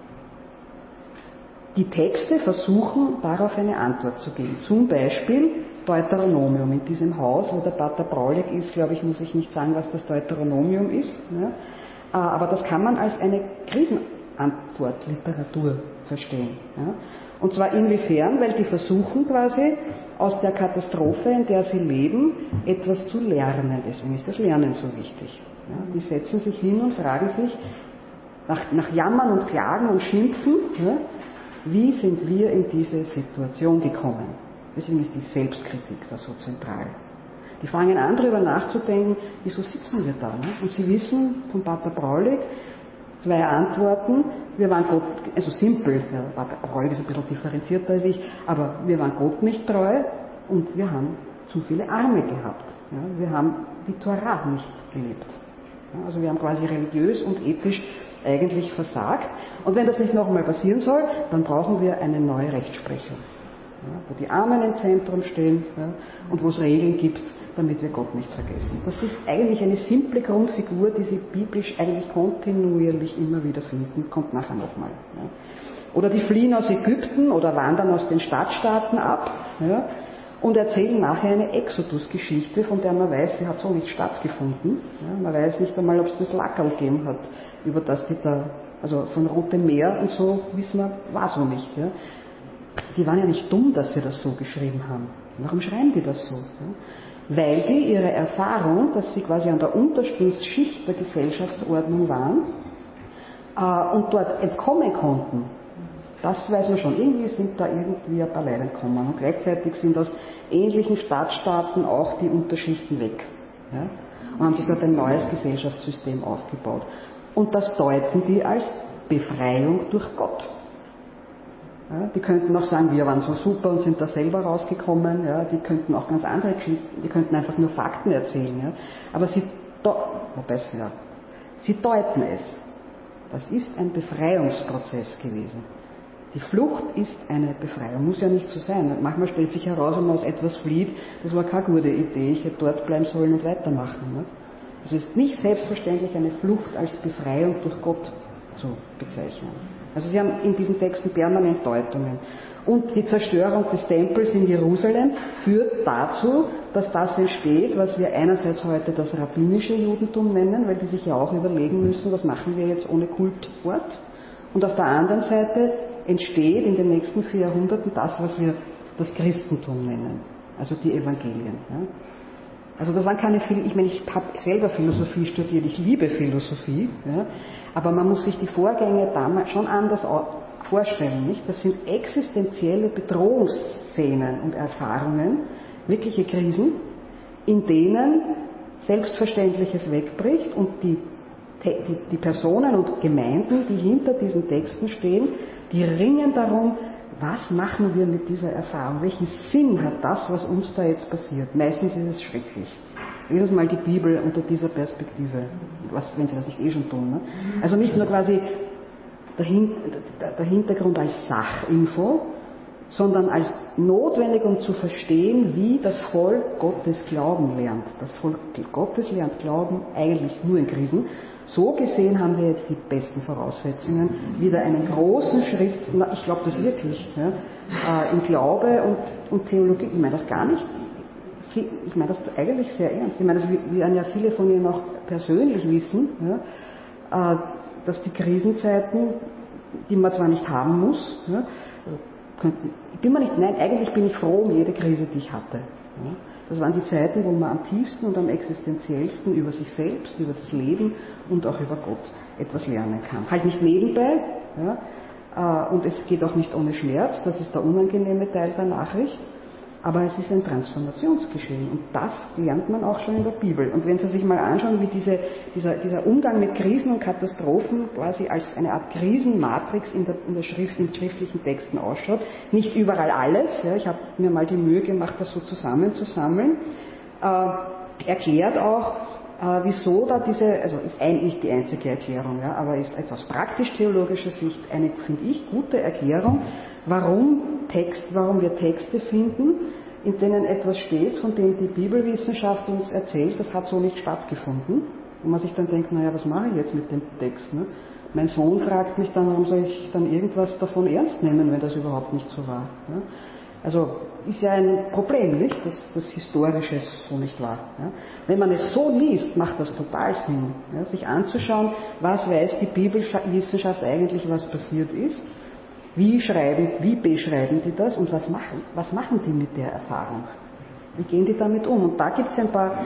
Die Texte versuchen, darauf eine Antwort zu geben. Zum Beispiel Deuteronomium. In diesem Haus, wo der Pater Braulig ist, glaube ich, muss ich nicht sagen, was das Deuteronomium ist. Ja. Aber das kann man als eine Krisenantwortliteratur verstehen. Ja. Und zwar inwiefern? Weil die versuchen quasi aus der Katastrophe, in der sie leben, etwas zu lernen. Deswegen ist das Lernen so wichtig. Ja, die setzen sich hin und fragen sich, nach Jammern und Klagen und Schimpfen, ja, wie sind wir in diese Situation gekommen? Deswegen ist die Selbstkritik da so zentral. Die fangen an, darüber nachzudenken, wieso sitzen wir da? Ne? Und sie wissen von Pater Braulig, 2 Antworten. Wir waren Gott, also simpel, ja, Pater Braulig ist ein bisschen differenzierter als ich, aber wir waren Gott nicht treu und wir haben zu viele Arme gehabt. Ja, wir haben die Torah nicht gelebt. Ja, also wir haben quasi religiös und ethisch eigentlich versagt. Und wenn das nicht nochmal passieren soll, dann brauchen wir eine neue Rechtsprechung. Ja, wo die Armen im Zentrum stehen, ja, und wo es Regeln gibt, damit wir Gott nicht vergessen. Das ist eigentlich eine simple Grundfigur, die Sie biblisch eigentlich kontinuierlich immer wieder finden, kommt nachher nochmal. Ja. Oder die fliehen aus Ägypten oder wandern aus den Stadtstaaten ab, ja, und erzählen nachher eine Exodus-Geschichte, von der man weiß, die hat so nicht stattgefunden. Ja. Man weiß nicht einmal, ob es das Lackerl gegeben hat, über das die da, also von Rotem Meer und so, wissen wir, war so nicht. Ja. Die waren ja nicht dumm, dass sie das so geschrieben haben. Warum schreiben die das so? Ja? Weil die ihre Erfahrung, dass sie quasi an der untersten Schicht der Gesellschaftsordnung waren und dort entkommen konnten, das weiß man schon. Irgendwie sind da irgendwie ein paar Leute entkommen. Und gleichzeitig sind aus ähnlichen Stadtstaaten auch die Unterschichten weg. Ja? Und haben sich dort ein neues Gesellschaftssystem aufgebaut. Und das deuten die als Befreiung durch Gott. Ja, die könnten auch sagen, wir waren so super und sind da selber rausgekommen. Ja, die könnten auch ganz andere Geschichten, die könnten einfach nur Fakten erzählen. Ja. Aber sie deuten es. Das ist ein Befreiungsprozess gewesen. Die Flucht ist eine Befreiung, muss ja nicht so sein. Manchmal stellt sich heraus, wenn man aus etwas flieht, das war keine gute Idee, ich hätte dort bleiben sollen und weitermachen. Ne. Es ist nicht selbstverständlich, eine Flucht als Befreiung durch Gott zu bezeichnen. Also sie haben in diesen Texten permanent Deutungen. Und die Zerstörung des Tempels in Jerusalem führt dazu, dass das entsteht, was wir einerseits heute das rabbinische Judentum nennen, weil die sich ja auch überlegen müssen, was machen wir jetzt ohne Kultort. Und auf der anderen Seite entsteht in den nächsten 4 Jahrhunderten das, was wir das Christentum nennen, also die Evangelien. Ja. Also das waren keine, ich meine, ich habe selber Philosophie studiert, ich liebe Philosophie, ja, aber man muss sich die Vorgänge damals schon anders vorstellen, nicht? Das sind existenzielle Bedrohungsszenen und Erfahrungen, wirkliche Krisen, in denen Selbstverständliches wegbricht und die Personen und Gemeinden, die hinter diesen Texten stehen, die ringen darum, was machen wir mit dieser Erfahrung? Welchen Sinn hat das, was uns da jetzt passiert? Meistens ist es schrecklich. Lesen Sie mal die Bibel unter dieser Perspektive, wenn Sie das nicht schon tun. Ne? Also nicht nur quasi der Hintergrund als Sachinfo, sondern als notwendig, um zu verstehen, wie das Volk Gottes Glauben lernt. Das Volk Gottes lernt Glauben eigentlich nur in Krisen. So gesehen haben wir jetzt die besten Voraussetzungen, wieder einen großen Schritt, ich glaube das wirklich, ja, in Glaube und Theologie. Ich meine das gar nicht, ich meine das eigentlich sehr ernst. Ich meine, das werden ja viele von Ihnen auch persönlich wissen, ja, dass die Krisenzeiten, die man zwar nicht haben muss, ja, eigentlich bin ich froh um jede Krise, die ich hatte. Ja. Das waren die Zeiten, wo man am tiefsten und am existenziellsten über sich selbst, über das Leben und auch über Gott etwas lernen kann. Halt nicht nebenbei, ja, und es geht auch nicht ohne Schmerz, das ist der unangenehme Teil der Nachricht, aber es ist ein Transformationsgeschehen und das lernt man auch schon in der Bibel. Und wenn Sie sich mal anschauen, wie dieser Umgang mit Krisen und Katastrophen quasi als eine Art Krisenmatrix in den schriftlichen Texten ausschaut, nicht überall alles, ja, ich habe mir mal die Mühe gemacht, das so zusammenzusammeln, erklärt auch, wieso da also ist eigentlich die einzige Erklärung, ja, aber ist aus praktisch-theologischer Sicht eine, finde ich, gute Erklärung, warum wir Texte finden, in denen etwas steht, von dem die Bibelwissenschaft uns erzählt, das hat so nicht stattgefunden. Und man sich dann denkt, naja, was mache ich jetzt mit dem Text? Ne? Mein Sohn fragt mich dann, warum soll ich dann irgendwas davon ernst nehmen, wenn das überhaupt nicht so war? Ja? Also ist ja ein Problem, nicht, dass das Historische so nicht war. Ja? Wenn man es so liest, macht das total Sinn, ja? Sich anzuschauen, was weiß die Bibelwissenschaft eigentlich, was passiert ist, wie beschreiben die das und was machen die mit der Erfahrung? Wie gehen die damit um? Und da gibt es ein paar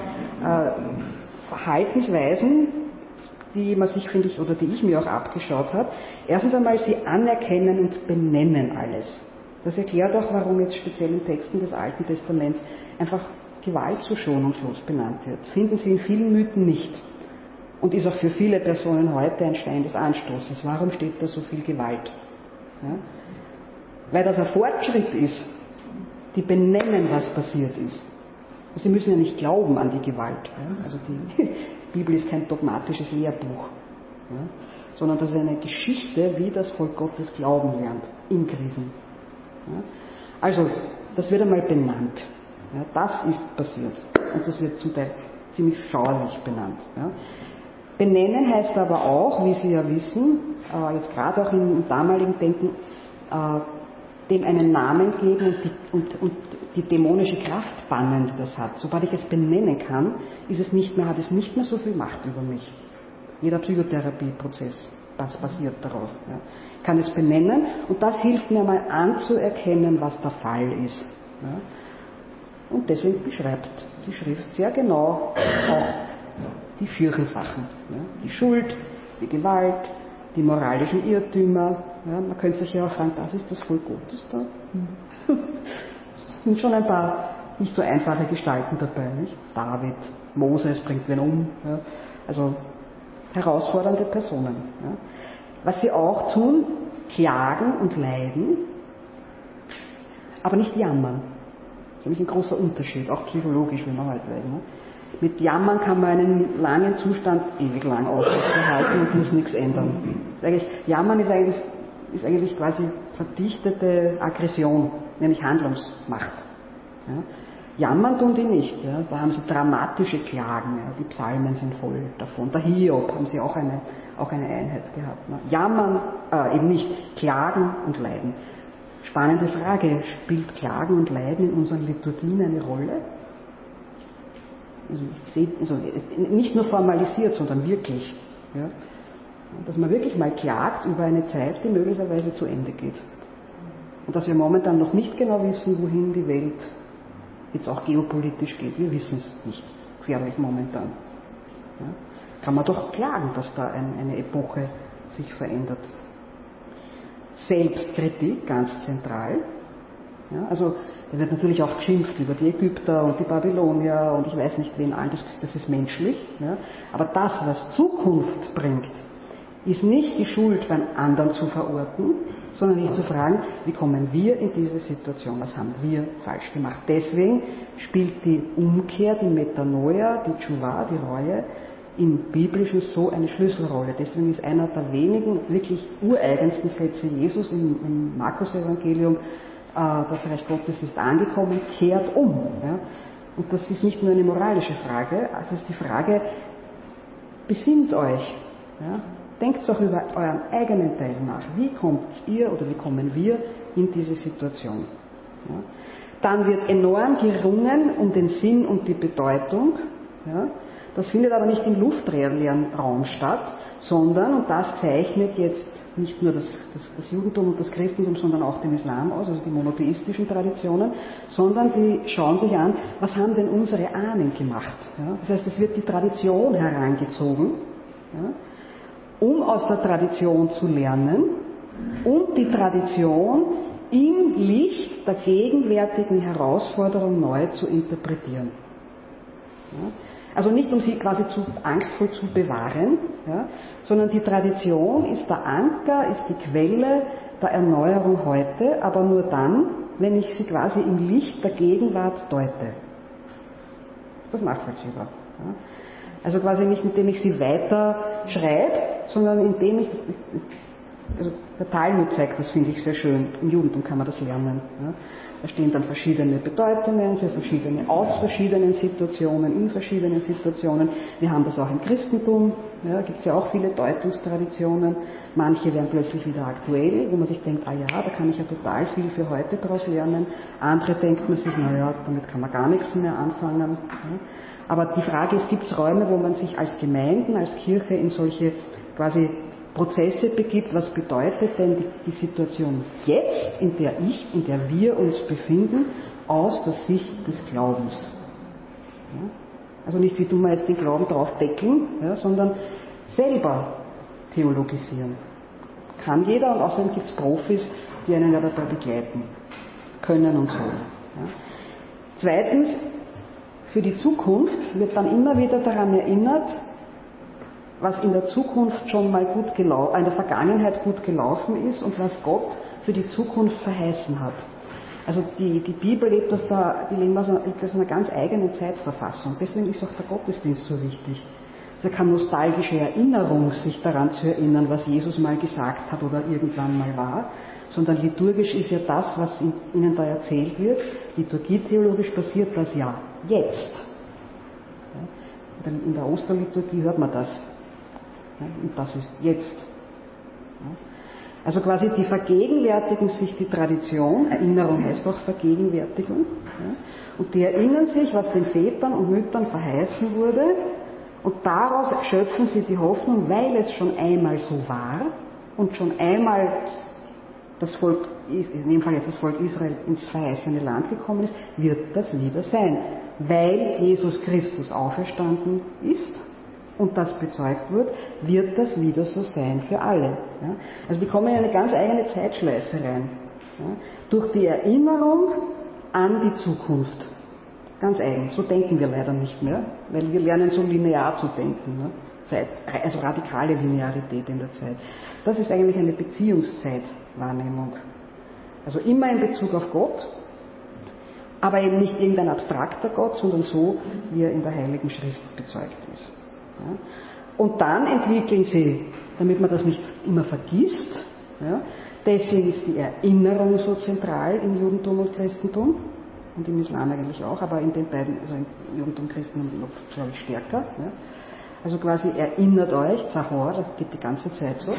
Verhaltensweisen, die man sich, finde ich, oder die ich mir auch abgeschaut habe. Erstens einmal, sie anerkennen und benennen alles. Das erklärt auch, warum jetzt speziell in Texten des Alten Testaments einfach Gewalt so schonungslos benannt wird. Finden Sie in vielen Mythen nicht. Und ist auch für viele Personen heute ein Stein des Anstoßes. Warum steht da so viel Gewalt? Ja? Weil das ein Fortschritt ist. Die benennen, was passiert ist. Sie müssen ja nicht glauben an die Gewalt. Ja? Also die Bibel ist kein dogmatisches Lehrbuch. Ja? Sondern das ist eine Geschichte, wie das Volk Gottes glauben lernt in Krisen. Ja? Also, das wird einmal benannt. Ja? Das ist passiert. Und das wird zum Teil ziemlich schauerlich benannt. Ja? Benennen heißt aber auch, wie Sie ja wissen, jetzt gerade auch im damaligen Denken, dem einen Namen geben und die dämonische Kraft bannen, die das hat. Sobald ich es benennen kann, hat es nicht mehr so viel Macht über mich. Jeder Psychotherapieprozess, das basiert darauf. Ja. Ich kann es benennen und das hilft mir mal anzuerkennen, was der Fall ist. Ja. Und deswegen beschreibt die Schrift sehr genau auch die Kirchensachen. Ja. Die Schuld, die Gewalt, die moralischen Irrtümer. Ja. Man könnte sich ja auch fragen, das ist das Volk Gottes da? Es sind schon ein paar nicht so einfache Gestalten dabei. Nicht? David, Moses bringt wen um. Ja. Also herausfordernde Personen. Ja. Was sie auch tun, klagen und leiden, aber nicht jammern. Das ist nämlich ein großer Unterschied, auch psychologisch, wenn man heute weiß. Ne? Mit Jammern kann man einen langen Zustand ewig lang aufrechterhalten und muss nichts ändern. Jammern ist eigentlich quasi verdichtete Aggression, nämlich Handlungsmacht. Ja? Jammern tun die nicht. Ja? Da haben sie dramatische Klagen. Ja? Die Psalmen sind voll davon. Der Hiob haben sie auch eine Einheit gehabt. Ne? Jammern, eben nicht. Klagen und Leiden. Spannende Frage. Spielt Klagen und Leiden in unseren Liturgien eine Rolle? Also nicht nur formalisiert, sondern wirklich. Ja? Dass man wirklich mal klagt über eine Zeit, die möglicherweise zu Ende geht. Und dass wir momentan noch nicht genau wissen, wohin die Welt jetzt auch geopolitisch geht. Wir wissen es nicht, gefährlich momentan. Ja? Kann man doch klagen, dass da eine Epoche sich verändert. Selbstkritik, ganz zentral. Ja? Also da wird natürlich auch geschimpft über die Ägypter und die Babylonier und ich weiß nicht wen all, das ist menschlich. Ja? Aber das, was Zukunft bringt, ist nicht die Schuld beim anderen zu verorten, sondern sich zu fragen, wie kommen wir in diese Situation, was haben wir falsch gemacht. Deswegen spielt die Umkehr, die Metanoia, die Tshuva, die Reue, im Biblischen so eine Schlüsselrolle. Deswegen ist einer der wenigen wirklich ureigensten Sätze Jesus im Markus-Evangelium, das Reich Gottes ist angekommen, kehrt um. Ja? Und das ist nicht nur eine moralische Frage, es ist die Frage, besinnt euch. Ja? Denkt auch über euren eigenen Teil nach. Wie kommt ihr oder wie kommen wir in diese Situation? Ja? Dann wird enorm gerungen um den Sinn und die Bedeutung. Ja? Das findet aber nicht im luftleeren Raum statt, sondern, und das zeichnet jetzt nicht nur das Judentum und das Christentum, sondern auch den Islam aus, also die monotheistischen Traditionen, sondern die schauen sich an, was haben denn unsere Ahnen gemacht. Ja? Das heißt, es wird die Tradition herangezogen, ja? Um aus der Tradition zu lernen und die Tradition im Licht der gegenwärtigen Herausforderung neu zu interpretieren. Ja? Also nicht, um sie quasi angstvoll zu bewahren, ja, sondern die Tradition ist der Anker, ist die Quelle der Erneuerung heute, aber nur dann, wenn ich sie quasi im Licht der Gegenwart deute. Das ist nachvollziehbar. Ja. Also quasi nicht, indem ich sie weiter schreibe, sondern indem ich, also der Talmud zeigt, das finde ich sehr schön, im Judentum kann man das lernen. Ja. Da stehen dann verschiedene Bedeutungen für verschiedene, aus verschiedenen Situationen, in verschiedenen Situationen. Wir haben das auch im Christentum, ja, gibt es ja auch viele Deutungstraditionen. Manche werden plötzlich wieder aktuell, wo man sich denkt, ah ja, da kann ich ja total viel für heute daraus lernen. Andere denkt man sich, naja, damit kann man gar nichts mehr anfangen. Ja. Aber die Frage ist, gibt es Räume, wo man sich als Gemeinden, als Kirche in solche quasi Prozesse begibt, was bedeutet denn die Situation jetzt, in der wir uns befinden, aus der Sicht des Glaubens. Ja? Also nicht, wie tun wir jetzt den Glauben drauf deckeln, ja, sondern selber theologisieren. Kann jeder, und außerdem gibt es Profis, die einen ja dabei begleiten können und so. Ja? Zweitens, für die Zukunft wird dann immer wieder daran erinnert, was in der Zukunft schon mal in der Vergangenheit gut gelaufen ist und was Gott für die Zukunft verheißen hat. Also die Bibel lebt aus einer ganz eigenen Zeitverfassung. Deswegen ist auch der Gottesdienst so wichtig. Es ist keine nostalgische Erinnerung, sich daran zu erinnern, was Jesus mal gesagt hat oder irgendwann mal war, sondern liturgisch ist ja das, was Ihnen da erzählt wird, liturgietheologisch passiert das ja jetzt. In der Osterliturgie hört man das. Und das ist jetzt. Also quasi die vergegenwärtigen sich die Tradition, Erinnerung heißt auch Vergegenwärtigung, und die erinnern sich, was den Vätern und Müttern verheißen wurde, und daraus schöpfen sie die Hoffnung, weil es schon einmal so war und schon einmal das Volk, in dem Fall jetzt das Volk Israel, ins verheißene Land gekommen ist, wird das wieder sein. Weil Jesus Christus auferstanden ist und das bezeugt wird das wieder so sein für alle. Ja? Also die kommen in eine ganz eigene Zeitschleife rein. Ja? Durch die Erinnerung an die Zukunft. Ganz eigen. So denken wir leider nicht mehr, weil wir lernen so linear zu denken. Ne? Also radikale Linearität in der Zeit. Das ist eigentlich eine Beziehungszeitwahrnehmung. Also immer in Bezug auf Gott, aber eben nicht irgendein abstrakter Gott, sondern so, wie er in der Heiligen Schrift bezeugt ist. Ja? Und dann entwickeln sie, damit man das nicht immer vergisst, ja, deswegen ist die Erinnerung so zentral im Judentum und Christentum und im Islam eigentlich auch, aber in den beiden, also im Judentum und Christentum noch, glaube ich, stärker. Ja. Also quasi erinnert euch, Zahor, das geht die ganze Zeit so.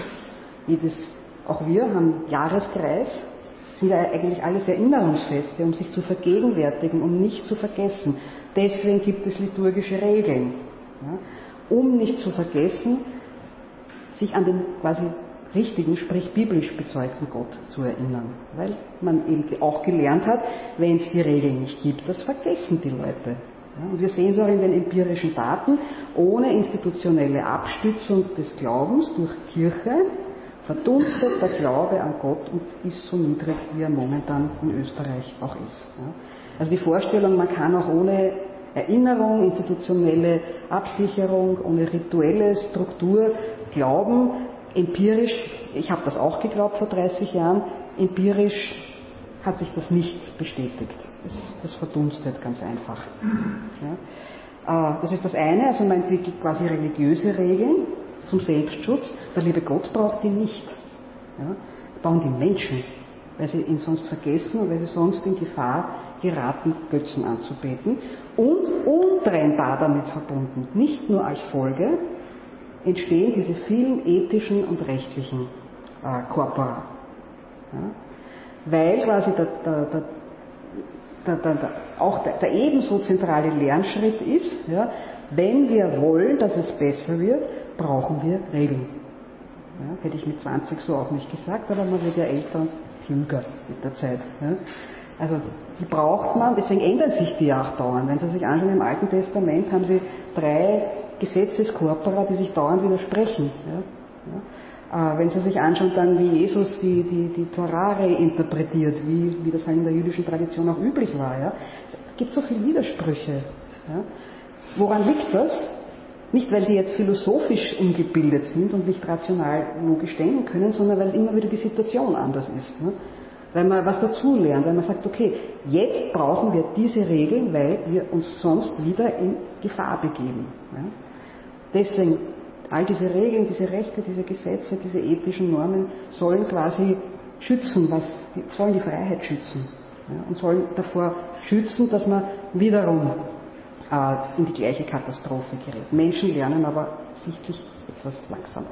Auch wir haben Jahreskreis, sind ja eigentlich alles Erinnerungsfeste, um sich zu vergegenwärtigen, um nicht zu vergessen. Deswegen gibt es liturgische Regeln. Ja. Um nicht zu vergessen, sich an den quasi richtigen, sprich biblisch bezeugten Gott zu erinnern. Weil man eben auch gelernt hat, wenn es die Regeln nicht gibt, das vergessen die Leute. Ja, und wir sehen es auch in den empirischen Daten, ohne institutionelle Abstützung des Glaubens durch Kirche verdunstet der Glaube an Gott und ist so niedrig, wie er momentan in Österreich auch ist. Ja. Also die Vorstellung, man kann auch ohne Erinnerung, institutionelle Absicherung, ohne rituelle Struktur glauben, empirisch, ich habe das auch geglaubt vor 30 Jahren, empirisch hat sich das nicht bestätigt. Das verdunstet ganz einfach. Ja. Das ist das eine, also man entwickelt quasi religiöse Regeln zum Selbstschutz. Der liebe Gott braucht die nicht. Ja. Brauchen die Menschen, weil sie ihn sonst vergessen und weil sie sonst in Gefahr geraten, Götzen anzubeten. Und untrennbar damit verbunden, nicht nur als Folge, entstehen diese vielen ethischen und rechtlichen Corpora. Ja. Weil quasi auch der ebenso zentrale Lernschritt ist, ja, wenn wir wollen, dass es besser wird, brauchen wir Regeln. Ja, hätte ich mit 20 so auch nicht gesagt, aber man wird ja älter und klüger mit der Zeit. Ja. Also die braucht man, deswegen ändern sich die auch dauernd. Wenn Sie sich anschauen, im Alten Testament haben Sie 3 Gesetzeskorpora, die sich dauernd widersprechen. Ja. Wenn Sie sich anschauen, dann wie Jesus die Torah reinterpretiert, wie das halt in der jüdischen Tradition auch üblich war. Ja. Es gibt so viele Widersprüche. Ja. Woran liegt das? Nicht, weil die jetzt philosophisch ungebildet sind und nicht rational logisch denken können, sondern weil immer wieder die Situation anders ist. Ne? Weil man was dazulernt, weil man sagt, okay, jetzt brauchen wir diese Regeln, weil wir uns sonst wieder in Gefahr begeben. Ja? Deswegen, all diese Regeln, diese Rechte, diese Gesetze, diese ethischen Normen sollen quasi schützen, sollen die Freiheit schützen. Ja? Und sollen davor schützen, dass man wiederum in die gleiche Katastrophe gerät. Menschen lernen aber sichtlich etwas langsam.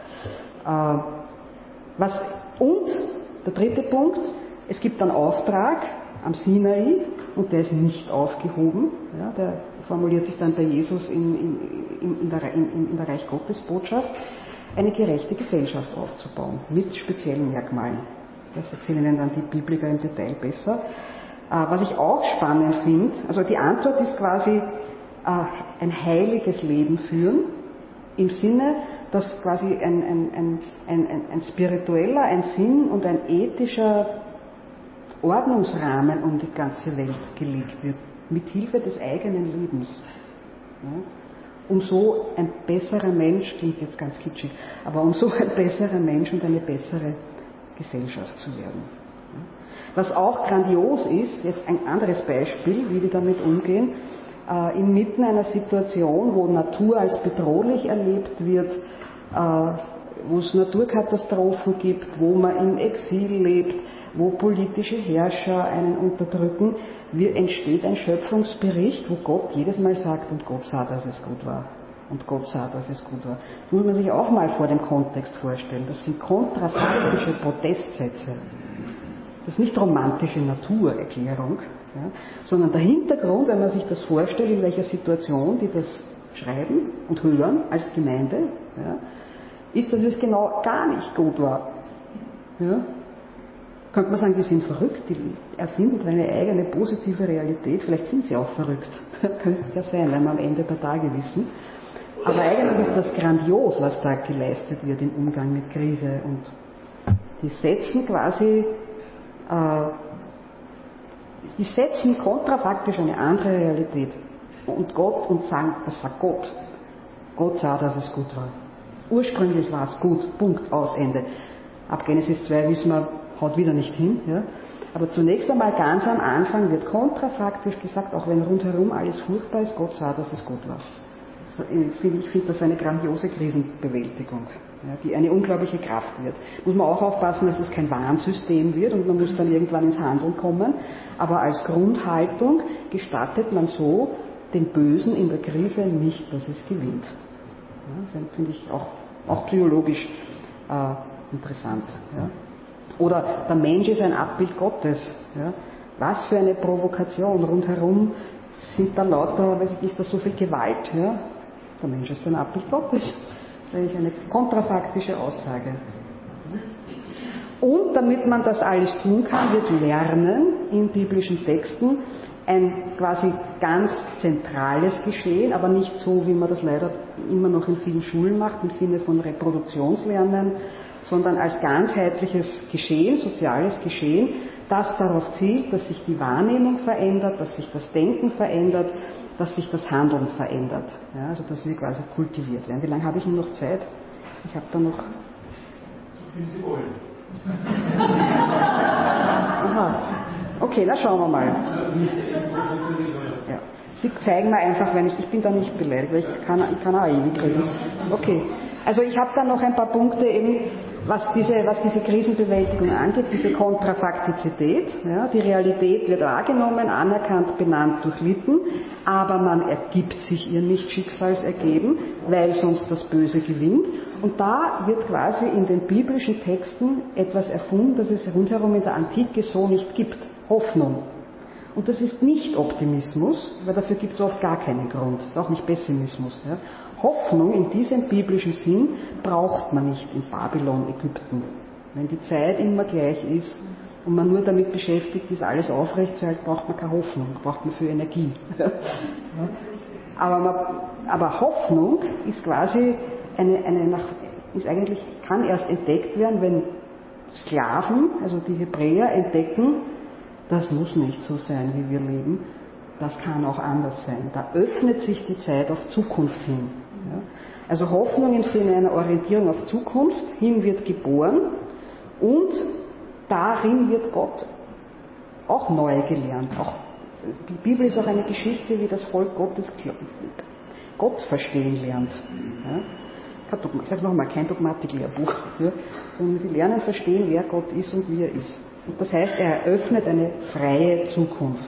Und der dritte Punkt, es gibt einen Auftrag am Sinai und der ist nicht aufgehoben. Ja, der formuliert sich dann bei Jesus in der Reich Gottes Botschaft, eine gerechte Gesellschaft aufzubauen mit speziellen Merkmalen. Das erzählen Ihnen dann die Bibliker im Detail besser. Was ich auch spannend finde, also die Antwort ist quasi ein heiliges Leben führen, im Sinne, dass quasi ein spiritueller, ein Sinn und ein ethischer Ordnungsrahmen um die ganze Welt gelegt wird, mit Hilfe des eigenen Lebens. Ja, um so ein besserer Mensch, klingt jetzt ganz kitschig, aber um so ein besserer Mensch und eine bessere Gesellschaft zu werden. Ja. Was auch grandios ist, jetzt ein anderes Beispiel, wie die damit umgehen, inmitten einer Situation, wo Natur als bedrohlich erlebt wird, wo es Naturkatastrophen gibt, wo man im Exil lebt, wo politische Herrscher einen unterdrücken, entsteht ein Schöpfungsbericht, wo Gott jedes Mal sagt, und Gott sah, dass es gut war. Und Gott sah, dass es gut war. Das muss man sich auch mal vor dem Kontext vorstellen. Das sind kontrafaktische Protestsätze. Das ist nicht romantische Naturerklärung, ja, sondern der Hintergrund, wenn man sich das vorstellt, in welcher Situation die das schreiben und hören als Gemeinde, ja, ist, dass es genau gar nicht gut war. Ja. Könnte man sagen, die sind verrückt, die erfinden eine eigene positive Realität, vielleicht sind sie auch verrückt. Könnte ja sein, wenn wir am Ende der Tage wissen. Aber eigentlich ist das grandios, was da geleistet wird im Umgang mit Krise. Und die setzen quasi die setzen kontrafaktisch eine andere Realität und sagen, das war Gott. Gott sah, dass es gut war. Ursprünglich war es gut, Punkt, aus, Ende. Ab Genesis 2 wissen wir, haut wieder nicht hin. Ja? Aber zunächst einmal ganz am Anfang wird kontrafaktisch gesagt, auch wenn rundherum alles furchtbar ist, Gott sah, dass es gut war. Ich finde das eine grandiose Krisenbewältigung, ja, die eine unglaubliche Kraft wird. Muss man auch aufpassen, dass es kein Warnsystem wird und man muss dann irgendwann ins Handeln kommen. Aber als Grundhaltung gestattet man so den Bösen in der Krise nicht, dass es gewinnt. Ja, das finde ich auch psychologisch interessant. Ja. Oder der Mensch ist ein Abbild Gottes. Ja. Was für eine Provokation. Rundherum sind da lauter, ist da so viel Gewalt. Ja. Der Mensch ist ein Abbild Gottes. Das ist eine kontrafaktische Aussage. Und damit man das alles tun kann, wird Lernen in biblischen Texten ein quasi ganz zentrales Geschehen, aber nicht so, wie man das leider immer noch in vielen Schulen macht, im Sinne von Reproduktionslernen, sondern als ganzheitliches Geschehen, soziales Geschehen, das darauf zielt, dass sich die Wahrnehmung verändert, dass sich das Denken verändert, dass sich das Handeln verändert. Ja, also dass wir quasi kultiviert werden. Wie lange habe ich denn noch Zeit? Ich habe da noch bin sie wollen. Aha. Okay, na schauen wir mal. Ja. Sie zeigen mir einfach, wenn ich bin da nicht beleidigt, weil ich kann auch ewig reden. Okay. Also ich habe dann noch ein paar Punkte eben, was diese Krisenbewältigung angeht, diese Kontrafaktizität. Ja, die Realität wird wahrgenommen, anerkannt, benannt, durchlitten, aber man ergibt sich ihr nicht schicksalsergeben, weil sonst das Böse gewinnt. Und da wird quasi in den biblischen Texten etwas erfunden, das es rundherum in der Antike so nicht gibt. Hoffnung. Und das ist nicht Optimismus, weil dafür gibt es oft gar keinen Grund. Das ist auch nicht Pessimismus. Ja. Hoffnung in diesem biblischen Sinn braucht man nicht in Babylon, Ägypten. Wenn die Zeit immer gleich ist und man nur damit beschäftigt ist, alles aufrechtzuerhalten, braucht man keine Hoffnung, braucht man für Energie. Ja. Aber Hoffnung ist quasi kann erst entdeckt werden, wenn Sklaven, also die Hebräer, entdecken, das muss nicht so sein, wie wir leben, das kann auch anders sein. Da öffnet sich die Zeit auf Zukunft hin. Ja? Also Hoffnung im Sinne einer Orientierung auf Zukunft, hin wird geboren und darin wird Gott auch neu gelernt. Auch, die Bibel ist auch eine Geschichte, wie das Volk Gottes Gott verstehen lernt. Ja? Ich sage nochmal, kein Dogmatiklehrbuch, ja? Sondern wir lernen verstehen, wer Gott ist und wie er ist. Und das heißt, er eröffnet eine freie Zukunft.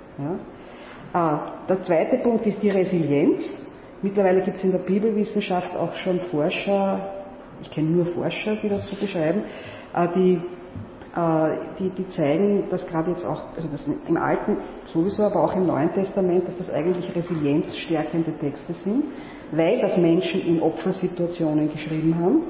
Ja? Der zweite Punkt ist die Resilienz. Mittlerweile gibt es in der Bibelwissenschaft auch schon Forscher, ich kenne nur Forscher, die das so beschreiben, die zeigen, dass gerade jetzt auch, also das im Alten sowieso, aber auch im Neuen Testament, dass das eigentlich resilienzstärkende Texte sind, weil das Menschen in Opfersituationen geschrieben haben.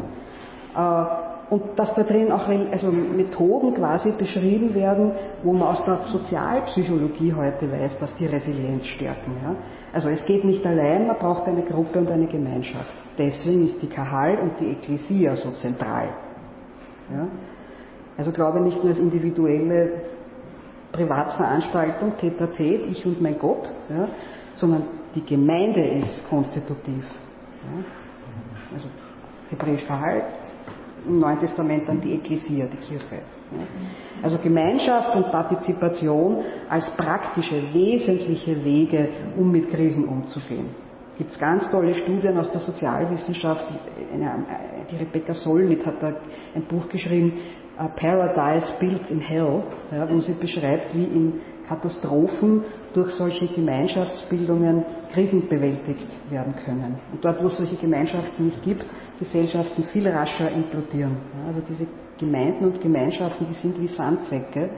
Ja? Und dass da drin auch Methoden quasi beschrieben werden, wo man aus der Sozialpsychologie heute weiß, dass die Resilienz stärken. Ja? Also es geht nicht allein, man braucht eine Gruppe und eine Gemeinschaft. Deswegen ist die Kahal und die Ekklesia so zentral. Ja? Also glaube nicht nur als individuelle Privatveranstaltung, tête-à-tête, ich und mein Gott, ja? Sondern die Gemeinde ist konstitutiv. Ja? Also hebräisch Kahal, im Neuen Testament dann die Ekklesia, die Kirche. Ja. Also Gemeinschaft und Partizipation als praktische, wesentliche Wege, um mit Krisen umzugehen. Es gibt ganz tolle Studien aus der Sozialwissenschaft. Die Rebecca Solnit hat da ein Buch geschrieben, Paradise Built in Hell, ja, wo sie beschreibt, wie in Katastrophen durch solche Gemeinschaftsbildungen Krisen bewältigt werden können. Und dort, wo es solche Gemeinschaften nicht gibt, Gesellschaften viel rascher implodieren. Ja, also diese Gemeinden und Gemeinschaften, die sind wie Sandsäcke,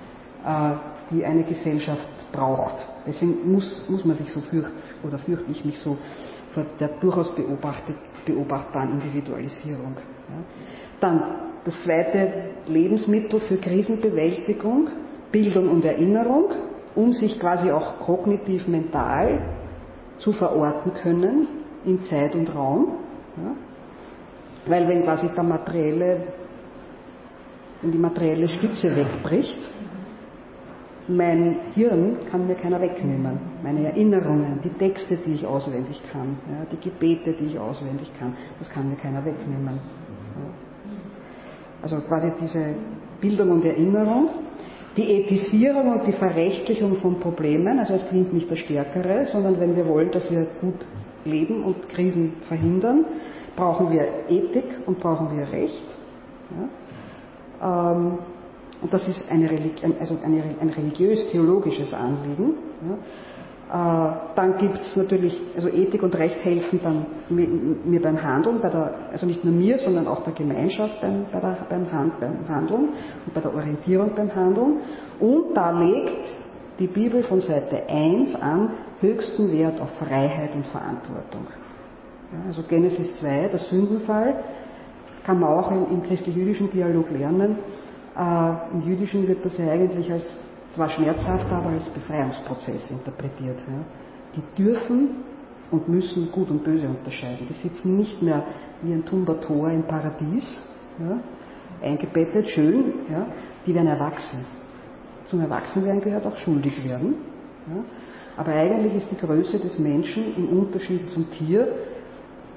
die eine Gesellschaft braucht. Deswegen muss man sich so fürchte ich mich so vor der durchaus beobachtbaren Individualisierung. Ja. Dann das zweite Lebensmittel für Krisenbewältigung, Bildung und Erinnerung, um sich quasi auch kognitiv, mental zu verorten können in Zeit und Raum. Ja. Weil wenn quasi wenn die materielle Stütze wegbricht, mein Hirn kann mir keiner wegnehmen. Meine Erinnerungen, die Texte, die ich auswendig kann, ja, die Gebete, die ich auswendig kann, das kann mir keiner wegnehmen. Ja. Also quasi diese Bildung und Erinnerung, die Ethisierung und die Verrechtlichung von Problemen, also es klingt nicht der Stärkere, sondern wenn wir wollen, dass wir gut leben und Krisen verhindern, brauchen wir Ethik und brauchen wir Recht. Ja. Und das ist ein religiös-theologisches Anliegen. Ja. Dann gibt es natürlich, also Ethik und Recht helfen dann mir beim Handeln, also nicht nur mir, sondern auch der Gemeinschaft beim Handeln und bei der Orientierung beim Handeln. Und da legt die Bibel von Seite 1 an höchsten Wert auf Freiheit und Verantwortung. Ja, also Genesis 2, der Sündenfall, kann man auch im christlich-jüdischen Dialog lernen. Im Jüdischen wird das ja eigentlich als, zwar schmerzhaft, aber als Befreiungsprozess interpretiert. Ja. Die dürfen und müssen Gut und Böse unterscheiden. Die sitzen nicht mehr wie ein tumber Tor im Paradies, ja, eingebettet, schön, ja, die werden erwachsen. Zum Erwachsenwerden gehört auch schuldig werden. Ja. Aber eigentlich ist die Größe des Menschen im Unterschied zum Tier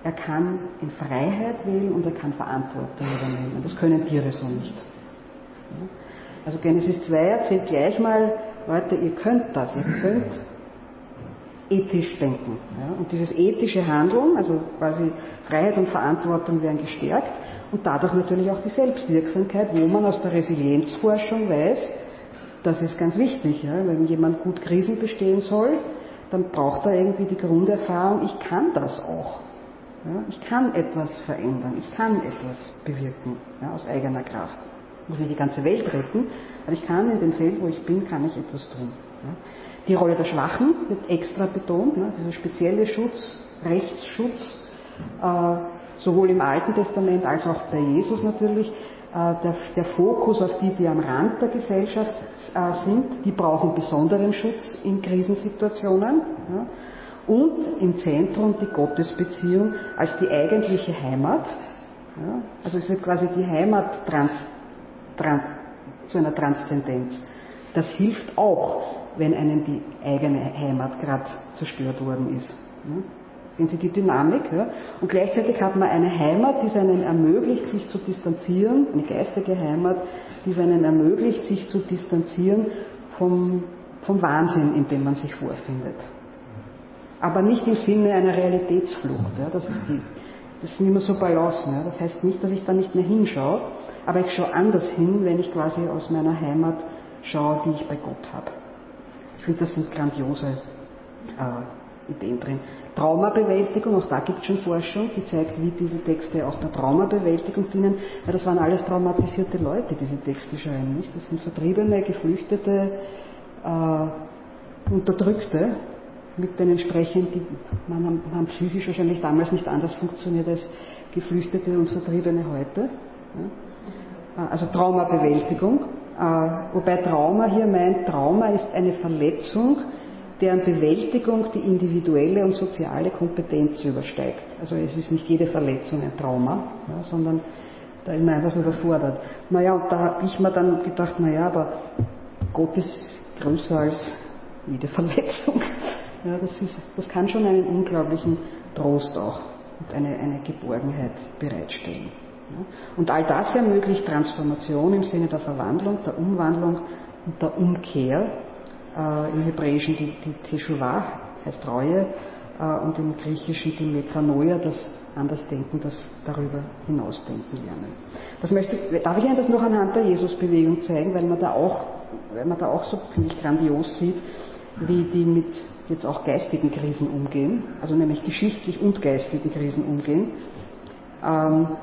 er kann in Freiheit wählen und er kann Verantwortung übernehmen. Das können Tiere so nicht. Ja? Also Genesis 2 erzählt gleich mal, Leute, ihr könnt das, ihr könnt ethisch denken. Ja? Und dieses ethische Handeln, also quasi Freiheit und Verantwortung werden gestärkt und dadurch natürlich auch die Selbstwirksamkeit, wo man aus der Resilienzforschung weiß, das ist ganz wichtig. Ja? Wenn jemand gut Krisen bestehen soll, dann braucht er irgendwie die Grunderfahrung, ich kann das auch. Ja? Ich kann etwas verändern, ich kann etwas bewirken, ja, aus eigener Kraft. Ich muss nicht die ganze Welt retten, aber ich kann in dem Feld, wo ich bin, kann ich etwas tun. Ja? Die Rolle der Schwachen wird extra betont, ne? Dieser spezielle Schutz, Rechtsschutz, sowohl im Alten Testament als auch bei Jesus natürlich. Der Fokus auf die, die am Rand der Gesellschaft sind, die brauchen besonderen Schutz in Krisensituationen. Ja? Und im Zentrum die Gottesbeziehung als die eigentliche Heimat. Ja? Also es wird quasi die Heimat zu einer Transzendenz. Das hilft auch, wenn einem die eigene Heimat gerade zerstört worden ist. Ja? Sehen Sie die Dynamik? Ja? Und gleichzeitig hat man eine Heimat, die es einem ermöglicht, sich zu distanzieren, eine geistige Heimat, die es einem ermöglicht, sich zu distanzieren vom Wahnsinn, in dem man sich vorfindet. Aber nicht im Sinne einer Realitätsflucht. Ja? Das sind immer so Balancen. Ja? Das heißt nicht, dass ich da nicht mehr hinschaue, aber ich schaue anders hin, wenn ich quasi aus meiner Heimat schaue, die ich bei Gott habe. Ich finde, das sind grandiose Ideen drin. Traumabewältigung, auch da gibt es schon Forschung, die zeigt, wie diese Texte auch der Traumabewältigung dienen. Ja, das waren alles traumatisierte Leute, diese Texte schreiben, nicht? Das sind Vertriebene, Geflüchtete, Unterdrückte, mit den entsprechenden, die haben psychisch wahrscheinlich damals nicht anders funktioniert als Geflüchtete und Vertriebene heute. Ja? Also Traumabewältigung, wobei Trauma hier meint, Trauma ist eine Verletzung, deren Bewältigung die individuelle und soziale Kompetenz übersteigt. Also es ist nicht jede Verletzung ein Trauma, ja, sondern da ist man einfach überfordert. Naja, und da habe ich mir dann gedacht, naja, aber Gott ist größer als jede Verletzung. Ja, das kann schon einen unglaublichen Trost auch und eine Geborgenheit bereitstellen. Ja. Und all das ermöglicht Transformation im Sinne der Verwandlung, der Umwandlung und der Umkehr. Im Hebräischen die Teshuvah heißt Reue und im Griechischen die Metanoia, das Andersdenken, das darüber hinausdenken lernen. Darf ich Ihnen das noch anhand der Jesusbewegung zeigen, weil man da auch so, finde ich, grandios sieht, wie die mit jetzt auch geistigen Krisen umgehen, also nämlich geschichtlich und geistigen Krisen umgehen, habe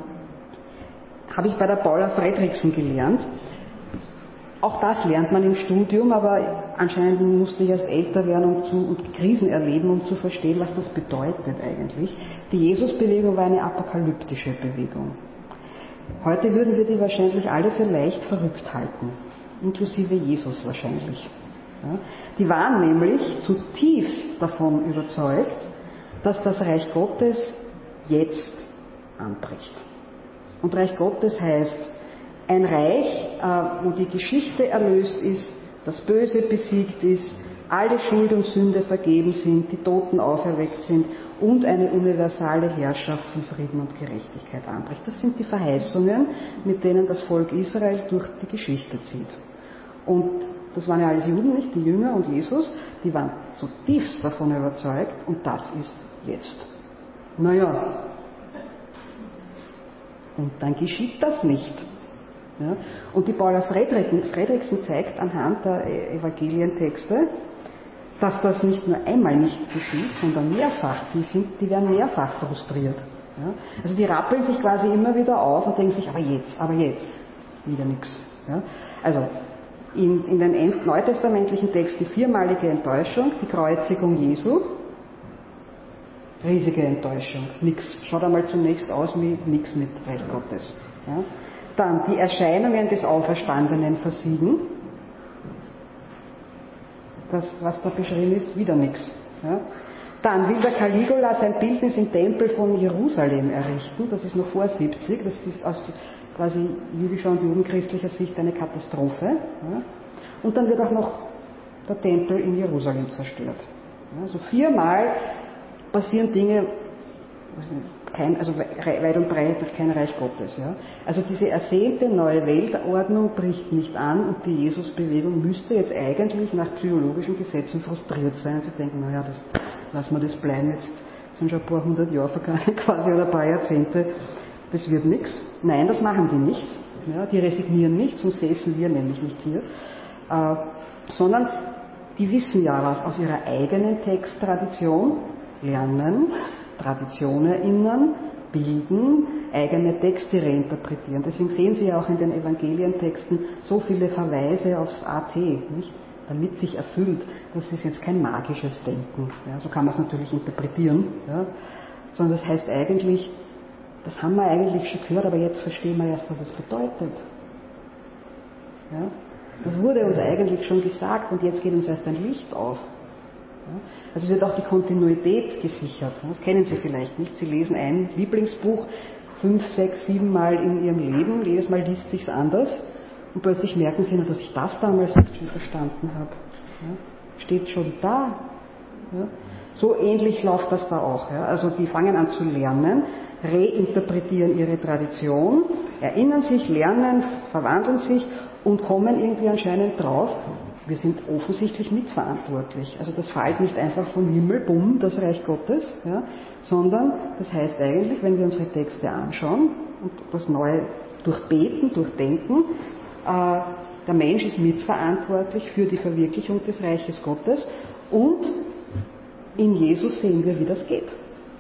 ich bei der Paula Fredriksen gelernt. Auch das lernt man im Studium, aber anscheinend musste ich erst älter werden und Krisen erleben, um zu verstehen, was das bedeutet eigentlich. Die Jesusbewegung war eine apokalyptische Bewegung. Heute würden wir die wahrscheinlich alle für leicht verrückt halten, inklusive Jesus wahrscheinlich. Ja, die waren nämlich zutiefst davon überzeugt, dass das Reich Gottes jetzt anbricht. Und Reich Gottes heißt ein Reich, wo die Geschichte erlöst ist, das Böse besiegt ist, alle Schuld und Sünde vergeben sind, die Toten auferweckt sind und eine universale Herrschaft von Frieden und Gerechtigkeit anbricht. Das sind die Verheißungen, mit denen das Volk Israel durch die Geschichte zieht. Und das waren ja alles Juden, nicht die Jünger und Jesus, die waren zutiefst davon überzeugt und das ist jetzt. Naja, und dann geschieht das nicht. Ja? Und die Paula Fredriksen zeigt anhand der Evangelientexte, dass das nicht nur einmal nicht geschieht, sondern mehrfach. Die werden mehrfach frustriert. Ja? Also die rappeln sich quasi immer wieder auf und denken sich, aber jetzt, wieder nichts. Ja? Also in den neutestamentlichen Texten die viermalige Enttäuschung, die Kreuzigung Jesu, riesige Enttäuschung, nichts. Schaut einmal zunächst aus wie nichts mit Reich Gottes. Ja? Dann die Erscheinungen des Auferstandenen versiegen. Das, was da beschrieben ist, wieder nichts. Ja? Dann will der Caligula sein Bildnis im Tempel von Jerusalem errichten. Das ist noch vor 70. Das ist aus quasi jüdischer und judenchristlicher Sicht eine Katastrophe. Ja? Und dann wird auch noch der Tempel in Jerusalem zerstört. Ja? Also viermal passieren Dinge, also weit und breit kein Reich Gottes. Ja. Also diese ersehnte neue Weltordnung bricht nicht an und die Jesusbewegung müsste jetzt eigentlich nach psychologischen Gesetzen frustriert sein. Sie denken, naja, lassen wir das bleiben, jetzt sind schon ein paar hundert Jahre vergangen quasi oder ein paar Jahrzehnte, das wird nichts. Nein, das machen die nicht. Ja, die resignieren nicht, sonst säßen wir nämlich nicht hier. Sondern die wissen ja was aus ihrer eigenen Texttradition, lernen, Tradition erinnern, bilden, eigene Texte reinterpretieren. Deswegen sehen Sie ja auch in den Evangelientexten so viele Verweise aufs AT, nicht? Damit sich erfüllt. Das ist jetzt kein magisches Denken. Ja, so kann man es natürlich interpretieren. Ja, sondern das heißt eigentlich, das haben wir eigentlich schon gehört, aber jetzt verstehen wir erst, was es bedeutet. Ja, das wurde uns eigentlich schon gesagt und jetzt geht uns erst ein Licht auf. Ja, also es wird auch die Kontinuität gesichert. Das kennen Sie vielleicht nicht. Sie lesen ein Lieblingsbuch 5, 6, 7 Mal in Ihrem Leben, jedes Mal liest sich's anders und plötzlich merken Sie, dass ich das damals nicht schon verstanden habe. Ja, steht schon da. Ja, so ähnlich läuft das da auch. Ja. Also die fangen an zu lernen, reinterpretieren ihre Tradition, erinnern sich, lernen, verwandeln sich und kommen irgendwie anscheinend drauf, wir sind offensichtlich mitverantwortlich. Also das fällt nicht einfach vom Himmel, bumm, das Reich Gottes, ja, sondern das heißt eigentlich, wenn wir unsere Texte anschauen und das Neue durchbeten, durchdenken, der Mensch ist mitverantwortlich für die Verwirklichung des Reiches Gottes und in Jesus sehen wir, wie das geht.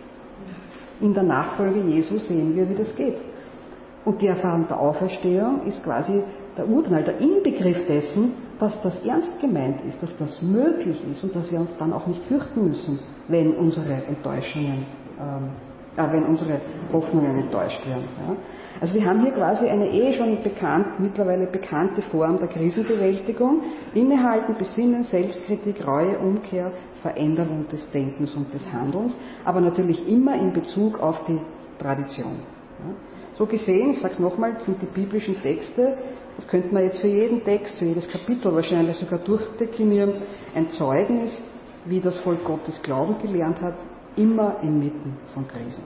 In der Nachfolge Jesu sehen wir, wie das geht. Und die Erfahrung der Auferstehung ist quasi der Urknall, der Inbegriff dessen, dass das ernst gemeint ist, dass das möglich ist und dass wir uns dann auch nicht fürchten müssen, wenn unsere Enttäuschungen, wenn unsere Hoffnungen enttäuscht werden. Ja. Also wir haben hier quasi eine schon mittlerweile bekannte Form der Krisenbewältigung, Innehalten, Besinnen, Selbstkritik, Reue, Umkehr, Veränderung des Denkens und des Handelns, aber natürlich immer in Bezug auf die Tradition. Ja. So gesehen, ich sage es nochmal, sind die biblischen Texte, das könnte man jetzt für jeden Text, für jedes Kapitel wahrscheinlich sogar durchdeklinieren, ein Zeugnis, wie das Volk Gottes Glauben gelernt hat, immer inmitten von Krisen.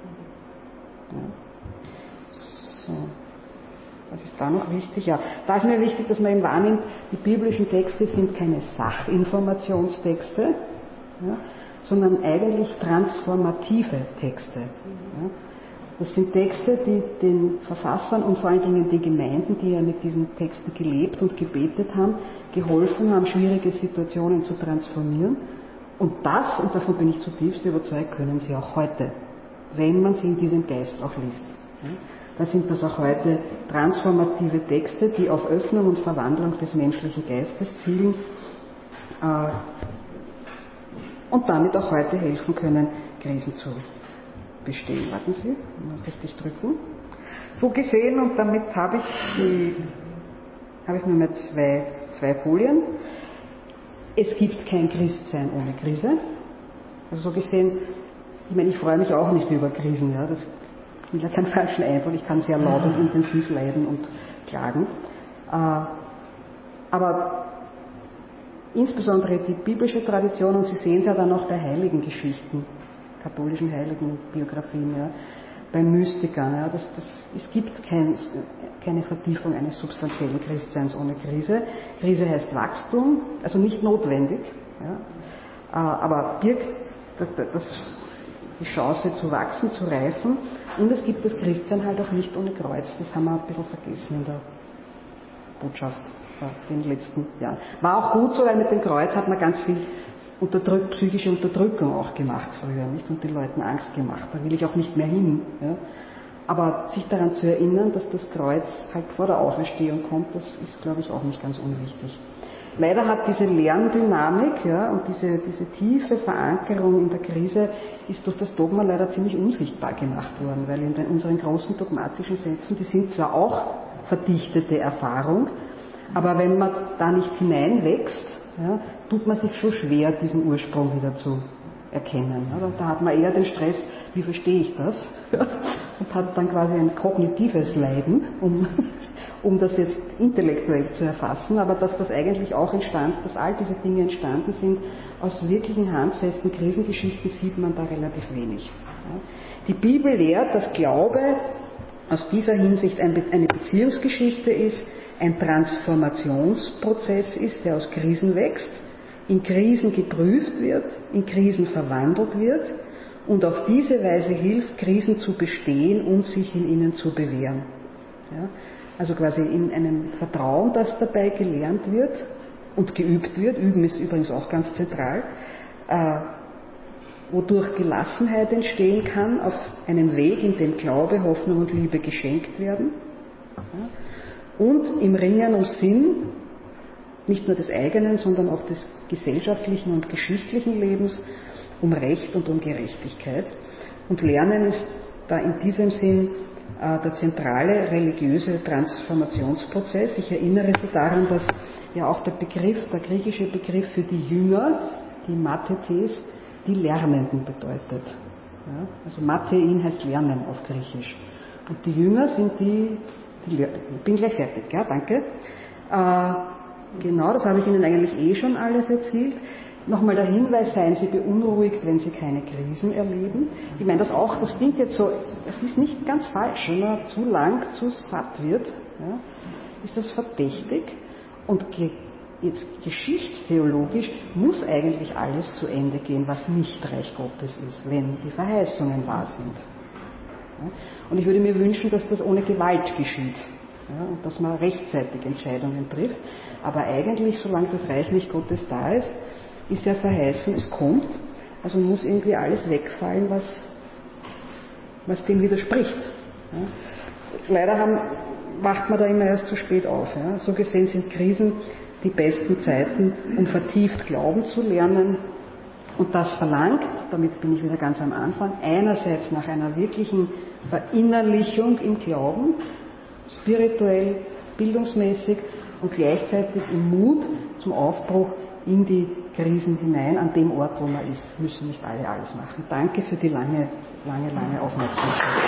Ja. So. Was ist da noch wichtig? Ja, da ist mir wichtig, dass man eben wahrnimmt, die biblischen Texte sind keine Sachinformationstexte, ja, sondern eigentlich transformative Texte. Ja. Das sind Texte, die den Verfassern und vor allen Dingen die Gemeinden, die ja mit diesen Texten gelebt und gebetet haben, geholfen haben, schwierige Situationen zu transformieren. Und das, und davon bin ich zutiefst überzeugt, können sie auch heute, wenn man sie in diesem Geist auch liest. Ja. Dann sind das auch heute transformative Texte, die auf Öffnung und Verwandlung des menschlichen Geistes zielen und damit auch heute helfen können, Krisen zu bestehen. Warten Sie, mal richtig drücken. So gesehen, und damit habe ich nur mehr zwei Folien. Es gibt kein Christsein ohne Krise. Also so gesehen, ich meine, ich freue mich auch nicht über Krisen, ja, das will ja keinen falschen Eindruck, ich kann sehr laut und intensiv leiden und klagen. Aber insbesondere die biblische Tradition, und Sie sehen es ja dann auch bei Heiligengeschichten, katholischen Heiligenbiografien, ja, bei Mystikern, ja, es gibt keine Vertiefung eines substanziellen Christseins ohne Krise. Krise heißt Wachstum, also nicht notwendig, ja, aber birgt die Chance zu wachsen, zu reifen, und es gibt das Christsein halt auch nicht ohne Kreuz. Das haben wir ein bisschen vergessen in der Botschaft in den letzten Jahren. War auch gut so, weil mit dem Kreuz hat man ganz viel psychische Unterdrückung auch gemacht früher, nicht? Und den Leuten Angst gemacht. Da will ich auch nicht mehr hin. Ja? Aber sich daran zu erinnern, dass das Kreuz halt vor der Auferstehung kommt, das ist, glaube ich, auch nicht ganz unwichtig. Leider hat diese Lerndynamik, ja, und diese tiefe Verankerung in der Krise ist durch das Dogma leider ziemlich unsichtbar gemacht worden, weil in unseren großen dogmatischen Sätzen, die sind zwar auch verdichtete Erfahrung, aber wenn man da nicht hineinwächst, ja, tut man sich schon schwer, diesen Ursprung wieder zu erkennen. Ja, da hat man eher den Stress, wie verstehe ich das? Und hat dann quasi ein kognitives Leiden, um das jetzt intellektuell zu erfassen, aber dass das eigentlich auch dass all diese Dinge entstanden sind aus wirklichen handfesten Krisengeschichten, sieht man da relativ wenig. Die Bibel lehrt, dass Glaube aus dieser Hinsicht eine Beziehungsgeschichte ist, ein Transformationsprozess ist, der aus Krisen wächst, in Krisen geprüft wird, in Krisen verwandelt wird und auf diese Weise hilft, Krisen zu bestehen und sich in ihnen zu bewähren. Ja? Also quasi in einem Vertrauen, das dabei gelernt wird und geübt wird, üben ist übrigens auch ganz zentral, wodurch Gelassenheit entstehen kann auf einem Weg, in dem Glaube, Hoffnung und Liebe geschenkt werden. Ja? Und im Ringen um Sinn, nicht nur des eigenen, sondern auch des gesellschaftlichen und geschichtlichen Lebens, um Recht und um Gerechtigkeit. Und Lernen ist da in diesem Sinn der zentrale religiöse Transformationsprozess. Ich erinnere Sie daran, dass ja auch der griechische Begriff für die Jünger, die Mathetes, die Lernenden bedeutet. Ja, also Mathein heißt Lernen auf Griechisch. Und die Jünger sind die ich bin gleich fertig, ja, danke. Genau, das habe ich Ihnen eigentlich schon alles erzählt. Nochmal der Hinweis, seien Sie beunruhigt, wenn Sie keine Krisen erleben. Ich meine, das klingt jetzt so, das ist nicht ganz falsch, wenn man zu lang, zu satt wird, ja, ist das verdächtig. Und jetzt geschichtstheologisch muss eigentlich alles zu Ende gehen, was nicht Reich Gottes ist, wenn die Verheißungen wahr sind. Ja, und ich würde mir wünschen, dass das ohne Gewalt geschieht. Ja, und dass man rechtzeitig Entscheidungen trifft. Aber eigentlich, solange das Reich nicht Gottes da ist, ist ja verheißen, es kommt, also muss irgendwie alles wegfallen, was dem widerspricht. Ja. Leider wacht man da immer erst zu spät auf. Ja. So gesehen sind Krisen die besten Zeiten, um vertieft glauben zu lernen. Und das verlangt, damit bin ich wieder ganz am Anfang, einerseits nach einer wirklichen Verinnerlichung im Glauben, spirituell, bildungsmäßig und gleichzeitig im Mut zum Aufbruch in die Krisen hinein, an dem Ort, wo man ist, müssen nicht alle alles machen. Danke für die lange Aufmerksamkeit.